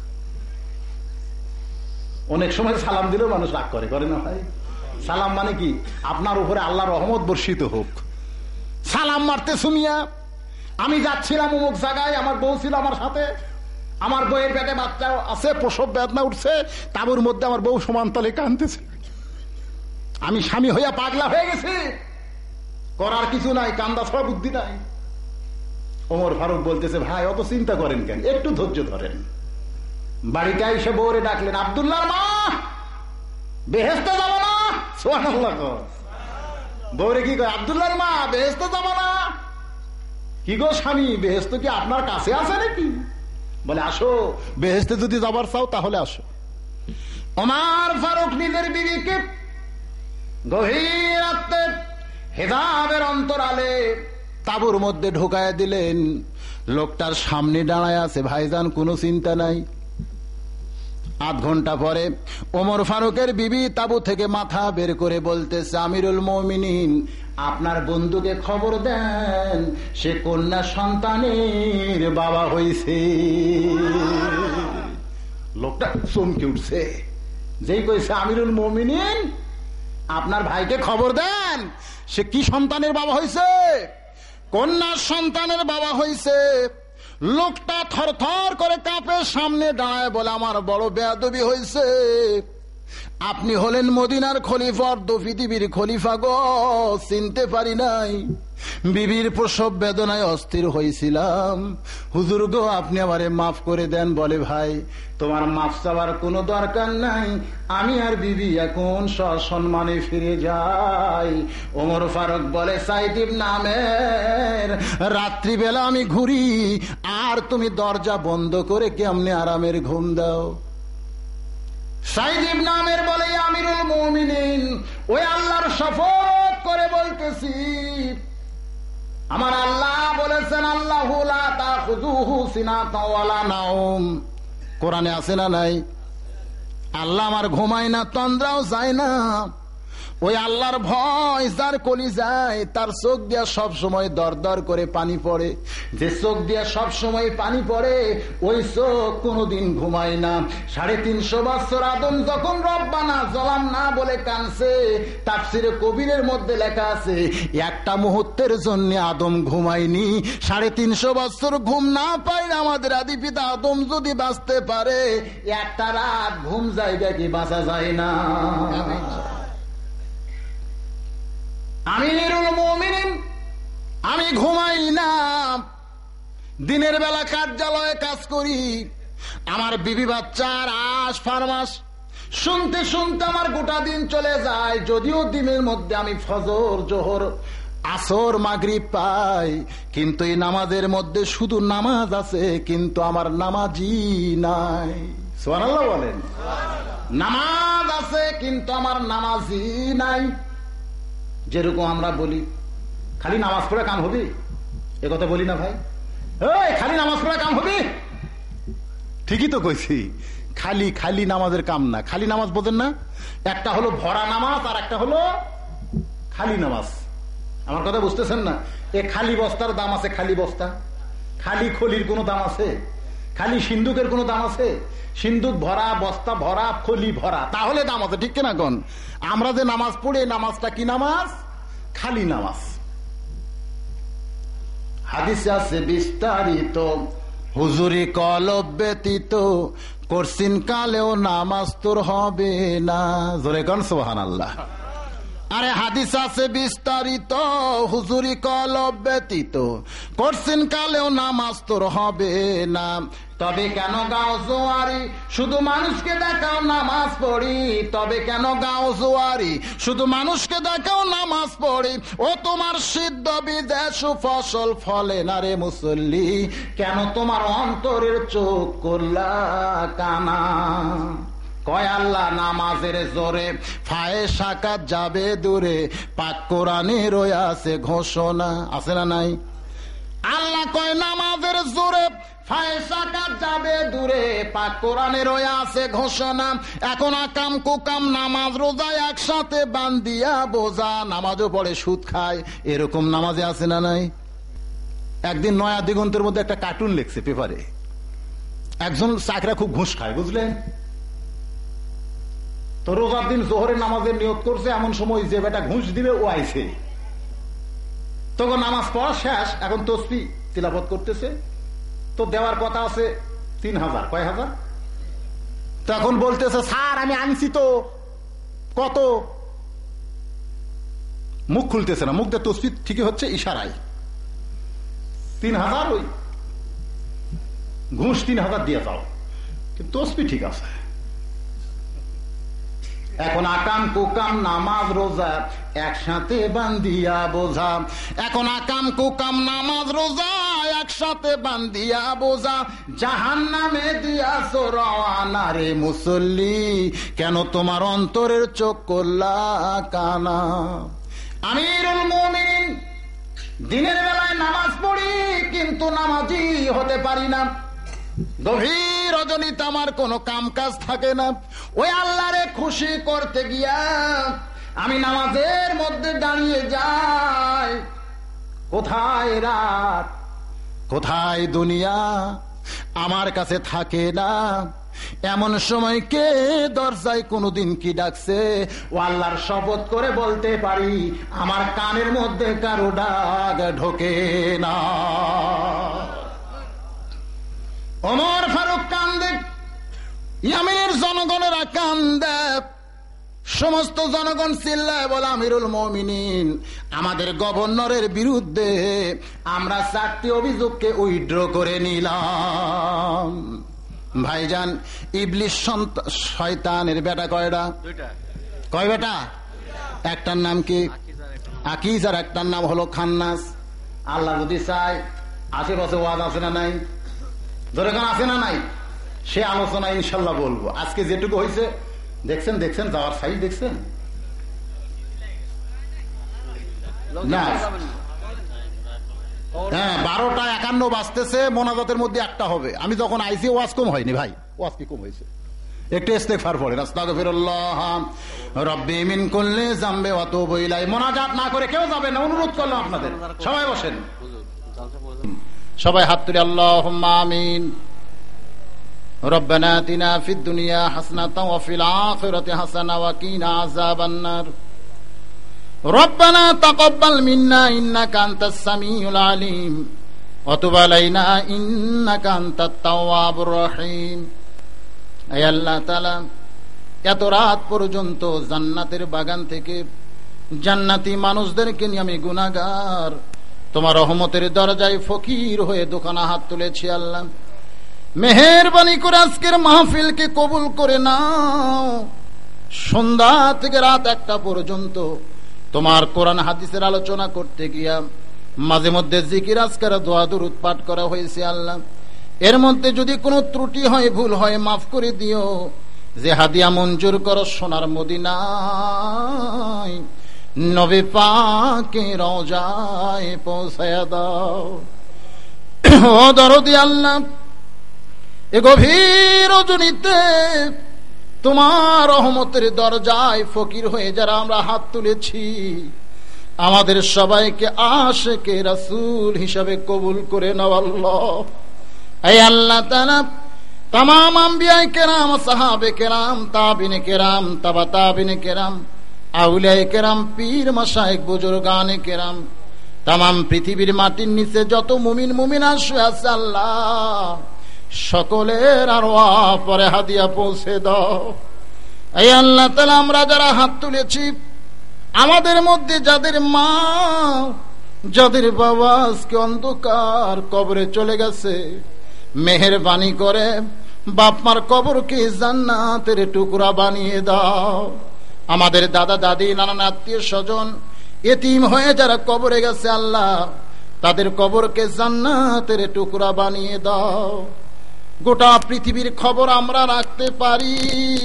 অনেক সময় সালাম দিলেও মানুষ রাগ করে, করে না ভাই? সালাম মানে কি? আপনার উপরে আল্লাহর রহমত বর্ষিত হোক। সালাম মারতে শুনিয়া আমি যাচ্ছিলাম অমুক জায়গায়, আমার বউ ছিল আমার সাথে, আমার বউয়ের পেটে বাচ্চা আছে, প্রসব বেদনা উঠছে, তাবুর মধ্যে আমার বউ সমান তলে কাঁদতেছে, আমি স্বামী হইয়া পাগলা হয়ে গেছি, করার কিছু নাই, কান্দা ছাড়া বুদ্ধি নাই। ওমর ফারুক বলতেছে, ভাই অত চিন্তা করেন কেন, একটু ধৈর্য ধরেন। বাড়িতে এসে বউরে ডাকলেন, আব্দুল্লাহর মা, বেহেশতে যাবো না? সুবহানাল্লাহ। বউরে কি কয়, আব্দুল্লাহর মা, বেহেশতে যাবো না? কি গো স্বামী, বেহেশত কি আপনার কাছে আছে নাকি? বলে, আসো, বেহেশতে যদি যাবার চাও তাহলে আসো। ওমর ফারুক নিজের বিবিকে গভীর রাতে হেজাবের অন্তরালে তাঁবুর মধ্যে ঢোকায় দিলেন। লোকটার সামনে দাঁড়ায় আছে, ভাইজান কোনো চিন্তা নাই। আধ ঘন্টা পরে ওমর ফারুকের বিবি তাঁবু থেকে মাথা বের করে বলতেছে, আমিরুল মুমিনিন, আপনার বন্ধুকে খবর দেন, সে কন্যা সন্তানের বাবা হইছে। লোকটা চমকে উঠছে, যেই কইছে আমিরুল মুমিনিন, আপনার ভাইকে খবর দেন, সে কি সন্তানের বাবা হইছে? কন্যার সন্তানের বাবা হইছে। লোকটা থরথর করে কাঁপে, সামনে দাঁড়ায় বলে, আমার বড় বেয়াদবি হইছে, আপনি হলেন মদিনার খলিফা, পৃথিবীর খলিফা গো, চিনতে পারি নাই, বিবির প্রসব বেদনায় অস্থির হয়েছিলাম, হুজুর গো আপনি আমারে মাফ করে দেন। বলে, ভাই তোমার মাফ চাওয়ার কোনো দরকার নাই, আমি আর বিবি এখন সসম্মানে ফিরে যাই। ওমর ফারুক বলে, সাইদ ইবনে আমের, রাত্রিবেলা আমি ঘুরি আর তুমি দরজা বন্ধ করে কেমনে আরামের ঘুম দাও? সাইদ ইবনে আমের বলে, আমিরুল মুমিনিন, ওই আল্লাহর শপথ করে বলতেছি, আমার আল্লাহ বলেছেন, আল্লাহু লা তাখুযুহু সিনাতুন ওয়ালা নাওম, কোরআনে আছে না নাই? আল্লাহ আমার ঘুমায় না, তন্দ্রাও যায় না। ওই আল্লাহর ভয় যার কলিজায়, তার চোখ দিয়া সব সময় দর দর করে পানি পড়ে। যে চোখ দিয়া সব সময় পানি পড়ে, ওই চোখ কোনদিন ঘুমায় না। 350 বছর আদম যখন রব্বানা জলাম না বলে কানছে, তাফসিরে কবিরের মধ্যে লেখা আছে, একটা মুহূর্তের জন্য আদম ঘুমায়নি। 350 বছর ঘুম না পাই আমাদের আদি পিতা আদম যদি বাঁচতে পারে, একটা রাত ঘুম যাইবে কি বাঁচা যায় না? আমিরুল মুমিনিন, আমি ঘুমাই না, দিনের বেলা কার্যালয়ে কাজ করি, আমার বিবি বাচ্চার আশ ফারমাস শুনতে শুনতে আমার গোটা দিন চলে যায়। যদিও দিনের মধ্যে আমি ফজর, জোহর, আসর, মাগরিব পাই, কিন্তু এই নামাজের মধ্যে শুধু নামাজ আছে, কিন্তু আমার নামাজি নাই। সুবহানাল্লাহ বলেন। নামাজ আছে কিন্তু আমার নামাজি নাই। যেরকম আমরা বলি, খালি নামাজ পড়ে কাম হবে, এ কথা বলি না ভাই? খালি নামাজ পড়ে কাম হবে, ঠিকই তো কইছি। খালি খালি নামাজের কাম না। খালি নামাজ বোঝেন না? একটা হলো ভরা নামাজ আর একটা হলো খালি নামাজ। আমার কথা বুঝতেছেন না? এ খালি বস্তার দাম আছে, খালি বস্তা। খালি খলির কোনো দাম আছে? খালি সিন্দুকের কোনো দাম আছে? সিন্দুক ভরা, বস্তা ভরা, খলি ভরা, তাহলে দাম আছে, ঠিক কিনা কোন? আমরা যে নামাজ পড়ি, নামাজটা কি নামাজ? খালি নামাজ। হাদিসে আছে বিস্তারিত, হুজুরি কলব ব্যতীত করছিন কালেও নামাজ তোর হবে না। জোরে কোন সুবহানাল্লাহ। আরে হাদিস আছে বিস্তারিত, হুজুরি কলব ব্যতীত করছিন কালেও নামাজ তোর হবে না। তবে কেন গাও জোয়ারি, শুধু মানুষকে দেখাও নামাজ পড়ি। তবে কেন গাও জোয়ারি, শুধু মানুষকে দেখাও নামাজ পড়ি। ও তোমার সিদ্ধ বিদেশ ফসল ফলে না রে মুসল্লি, কেন তোমার অন্তরের চোখ করলা কানা? কয় আল্লাহ নামাজের জোরে ফায়েশাকাত যাবে দূরে, পাক কোরআনে রয়ে আছে ঘোষণা, আছে না নাই? আল্লাহ কয় নামাজের জোরে ফায়েশাকাত যাবে দূরে, পাক কোরআনে রয়ে আছে ঘোষণা। এখন আকাম কুকাম নামাজ রোজা একসাথে বান্দিয়া বোঝা, নামাজও পড়ে সুদ খায়, এরকম নামাজে আছে না নাই? একদিন নয়া দিগন্তের মধ্যে একটা কার্টুন লিখছে পেপারে, একজন চাকরা খুব ঘুষ খায়, বুঝলেন তো? রোজার দিন জোহরের নামাজের নিয়ত করছে, এমন সময় যে বেটা ঘুষ দিবে ও আইছে। তখন নামাজ পড়া শেষ, এখন তসবিহ তিলাওয়াত করতেছে, তো দেওয়ার কথা আছে 3000, কয় হাজার? তখন বলতেছে স্যার আমি আনছি তো, কত? মুখ খুলতেছে না, মুখ দিয়ে তসবিহ ঠিকই হচ্ছে ইশারায়, 3000, ওই ঘুষ 3000 দিয়ে যাও, কিন্তু তসবিহ ঠিক আছে। এখন আকাম কুকাম নামাজ রোজা একসাথে বান্ধিয়া বোঝা, এখন আকাম কুকাম নামাজ রোজা একসাথে বান্ধিয়া বোঝা, জাহান্নামে দিয়াছো রওয়ানা রে মুসল্লি, কেন তোমার অন্তরের চোখ করলা কানা। আমিরুল মুমিনিন, দিনের বেলায় নামাজ পড়ি কিন্তু নামাজি হতে পারি না, গভীর রজনীতে আমার কোনো কাম কাজ থাকে না, ওই আল্লাহরে খুশি করতে গিয়া আমি নামাজের মধ্যে দাঁড়িয়ে যাই। কোথায় রাত, কোথায় দুনিয়া আমার কাছে থাকে না, এমন সময় কে দরজায় কোনদিন কি ডাকছে? ও আল্লাহর শপথ করে বলতে পারি আমার কানের মধ্যে কারো ডাক ঢোকে না। ওমর ফারুক কান্দে, ইয়ামিনের জনগণেরা কান্দে, সমস্ত জনগণ চিল্লায় বলে আমিরুল মুমিনিন, আমাদের গভর্নরের বিরুদ্ধে আমরা 4টি অভিযোগকে উইথড্র করে নিলাম। ভাইজান, ইবলিস শয়তানের বেটা কয়টা? কয় বেটা? একটার নাম কি আকিজ, আর একটার নাম হলো খান্নাস। আল্লাহ যদি চায় আশেপাশে ওয়াজ আছে না নাই? দরকার আছে না নাই? সে আলোচনা ইনশাল্লাহ বলবো। আজকে যেটুকু হয়েছে দেখছেন, দেখছেন যাওয়ার সাইজ দেখছেন না? হ্যাঁ, 12:51 বাজতেছে, মোনাজাতের মধ্যে একটা হবে। আমি যখন আইসি ওয়াজ কম হয়নি ভাই, ওয়াজ কি কম হয়েছে? একটু ইস্তেগফার পড়েন, আস্তাগফিরুল্লাহ রাব্বি মিন কুল্লি যামবি ওয়া তুবু ইলাইহি। মোনাজাত না করে কেউ যাবে না, অনুরোধ করলাম আপনাদের। সবাই বসেন, সবাই হাত তুলে আল্লাহুম্মা আমিন। রব্বানা আতিনা ফিদ দুনিয়া হাসানাতাও ওয়া ফিল আখিরাতি হাসানাতাও ওয়া কিনা আযাবান নার। রব্বানা তাকাব্বাল মিন্না ইন্নাকা আনতাস সামিউল আলিম ওয়া তুব আলাইনা ইন্নাকা আনতাত তাওয়াবুর রহিম। হে আল্লাহ তাআলা, এত রাত পর্যন্ত জান্নাতের বাগান থেকে জান্নাতি মানুষদেরকে নিয়ে আমি গুনাহগার তোমার রহমতের দরজায় ফকির হয়ে দোকানা হাত তুলেছি। আল্লাহ, মেহেরবানি করে আজকের মাহফিলকে কবুল করে নাও। সন্ধ্যা থেকে রাত 1টা পর্যন্ত তোমার কোরআন হাদিসের আলোচনা করতে গিয়া মাঝে মধ্যে জিকির আজকার দোয়া দুরূদ পাঠ করা হয়েছে। আল্লাহ, এর মধ্যে যদি কোনো ত্রুটি হয়, ভুল হয়, মাফ করে দিও। যে হাদিয়া মঞ্জুর করো সোনার মদিনায় নবী পাকের রওজায় পৌঁছায়া দাও। ও দরদি আল্লাহ, এ গভীর রজনীতে তোমার রহমতের দরজায় ফকির হয়ে যারা আমরা হাত তুলেছি, আমাদের সবাইকে আশিকে রাসূল হিসাবে কবুল করে নাও। আল্লাহ, হে আল্লাহ তাআলা, तमाम अंबियाए केराम, साहाबे केराम, ताबिने केराम, तबा ताबिने केराम, आउलियाए केराम, पीर मशाइख बुजुर्गाने केराम, तमाम पृथिवीर माटिर नीचे যত মুমিন মুমিনা শুয়ে আছে আল্লাহ সকলের আরওয়া পরে হাদিয়া পৌঁছে দাও। এই আল্লাহ তাআলা, আমরা যারা হাত তুলেছি আমাদের মধ্যে যাদের মা যাদের বাবা আজকে অন্ধকার কবরে চলে গেছে, মেহেরবানি করে বাপ মার কবরকে জান্নাতের টুকরা বানিয়ে দাও। আমাদের দাদা দাদি নানান আত্মীয় স্বজন এতিম হয়ে যারা কবরে গেছে আল্লাহ তাদের কবরকে জান্নাতের টুকরা বানিয়ে দাও। গোটা পৃথিবীর খবর আমরা রাখতে পারি,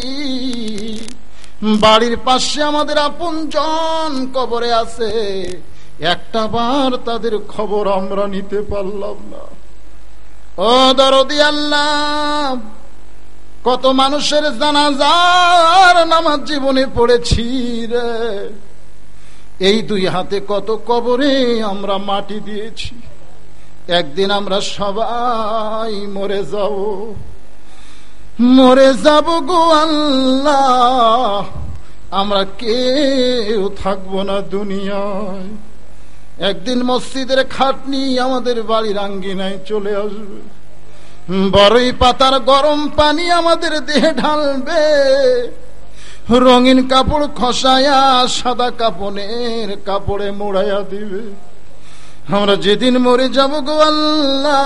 বাড়ির পাশে আমাদের আপনজন কবরে আছে, একটা বার তাদের খবর আমরা নিতে পারলাম না। ও দরদি আল্লাহ, কত মানুষের জানাজার নামাজ জীবনে পড়েছি রে, এই দুই হাতে কত কবরে আমরা মাটি দিয়েছি। একদিন আমরা সবাই মরে যাব গো আল্লাহ, আমরা কেউ থাকবো না দুনিয়ায়। একদিন মসজিদের খাটনি আমাদের বাড়ির আঙ্গিনায় চলে আসবে, বড়ই পাতার গরম পানি আমাদের দেহে ঢালবে, রঙিন কাপড় খসায়া সাদা কাপড়ের কাপড়ে মোড়াইয়া দিবে। আমরা যেদিন মরে যাব গো আল্লাহ,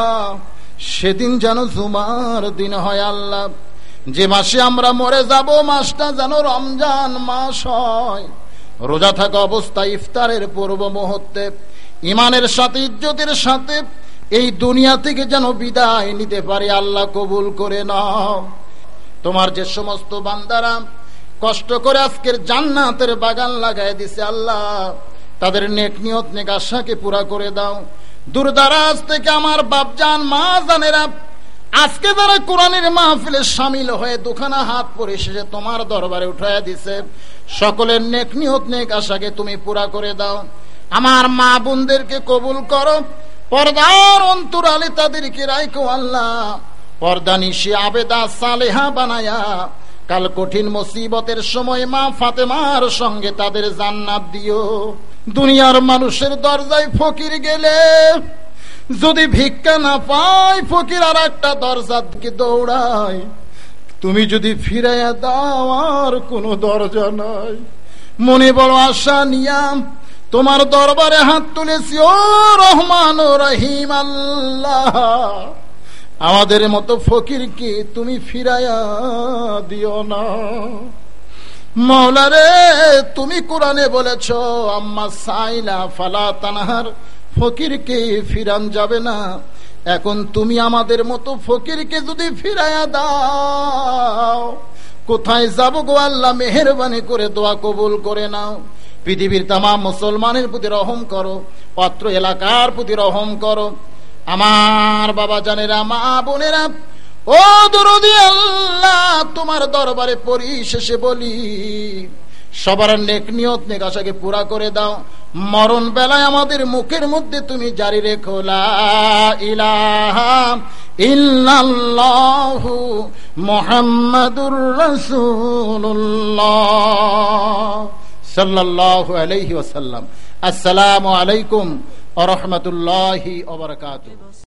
সেদিন যেন জুমার দিন হয় আল্লাহ। যে মাসে আমরা মরে যাব মাসটা যেন রমজান মাস হয়। রোজা থাকা অবস্থায় ইফতারের পূর্ব মুহূর্তে ইমানের সাথে ইজ্জতের সাথে এই দুনিয়া থেকে যেন বিদায় নিতে পারি। আল্লাহ কবুল করে নাও। তোমার যে সমস্ত বান্দারা কষ্ট করে আজকের জান্নাতের বাগান লাগাই দিছে আল্লাহ, তাদের নেক নিয়ত নেক আশাকে পুরা করে দাও। দূরদারাজ থেকে আমার বাপজান মা জানেরা আজকে যারা কোরআনের মাহফিলে শামিল হয়ে দুখানা হাত পরিশেষে তোমার দরবারে উঠাইয়া দিছে, সকলের নেক নিয়ত নেক আশাকে তুমি পুরা করে দাও। আমার মা বোনদেরকে কবুল করো, পর্দার অন্তরালে তাদেরকে রাখো আল্লাহ। পর্দা নিশি আবেদা সালেহা বানায়া কাল কঠিন মুসিবতের সময় মা ফাতেমার সঙ্গে তাদের জান্নাত দিও। দুনিয়ার মানুষের দরজায় ফকির গেলে যদি ভিক্ষা না পায়, ফকির আর একটা দরজার দিকে দৌড়ায়। তুমি যদি ফিরাইয়া দাও আর কোন দরজা নাই। মনে বড় আশা নিয়াম তোমার দরবারে হাত তুলেছি, ও রহমান ও রহিম আল্লাহ, আমাদের মতো ফকিরকে তুমি ফিরাইয়া দিও না। মাওলারে, তুমি কোরআনে বলেছ আম্মা সাইলা ফালা তানহার, ফকিরকে ফিরান যাবে না। এখন তুমি আমাদের মতো ফকিরকে যদি ফিরাইয়া দাও, কোথায় যাব গো আল্লাহ? মেহেরবানি করে দোয়া কবুল করে নাও। পৃথিবীর তামাম মুসলমানের প্রতি রহম করো, অত্র এলাকার প্রতি রহম করো। আমার বাবা জানেরা, মা বোনেরা, ও দরদি আল্লাহ, তোমার দরবারে পরিশেষে বলি সবার নেক নিয়ত নেক আশাকে পুরা করে দাও। মরণ বেলায় আমাদের মুখের মধ্যে তুমি জারি রেখো লা ইলাহা ইল্লাল্লাহু মুহাম্মাদুর রাসূলুল্লাহ সাল্লাল্লাহু আলাইহি ওয়াসাল্লাম। আসসালামু আলাইকুম ওয়া রাহমাতুল্লাহি ওয়া বারাকাতুহু।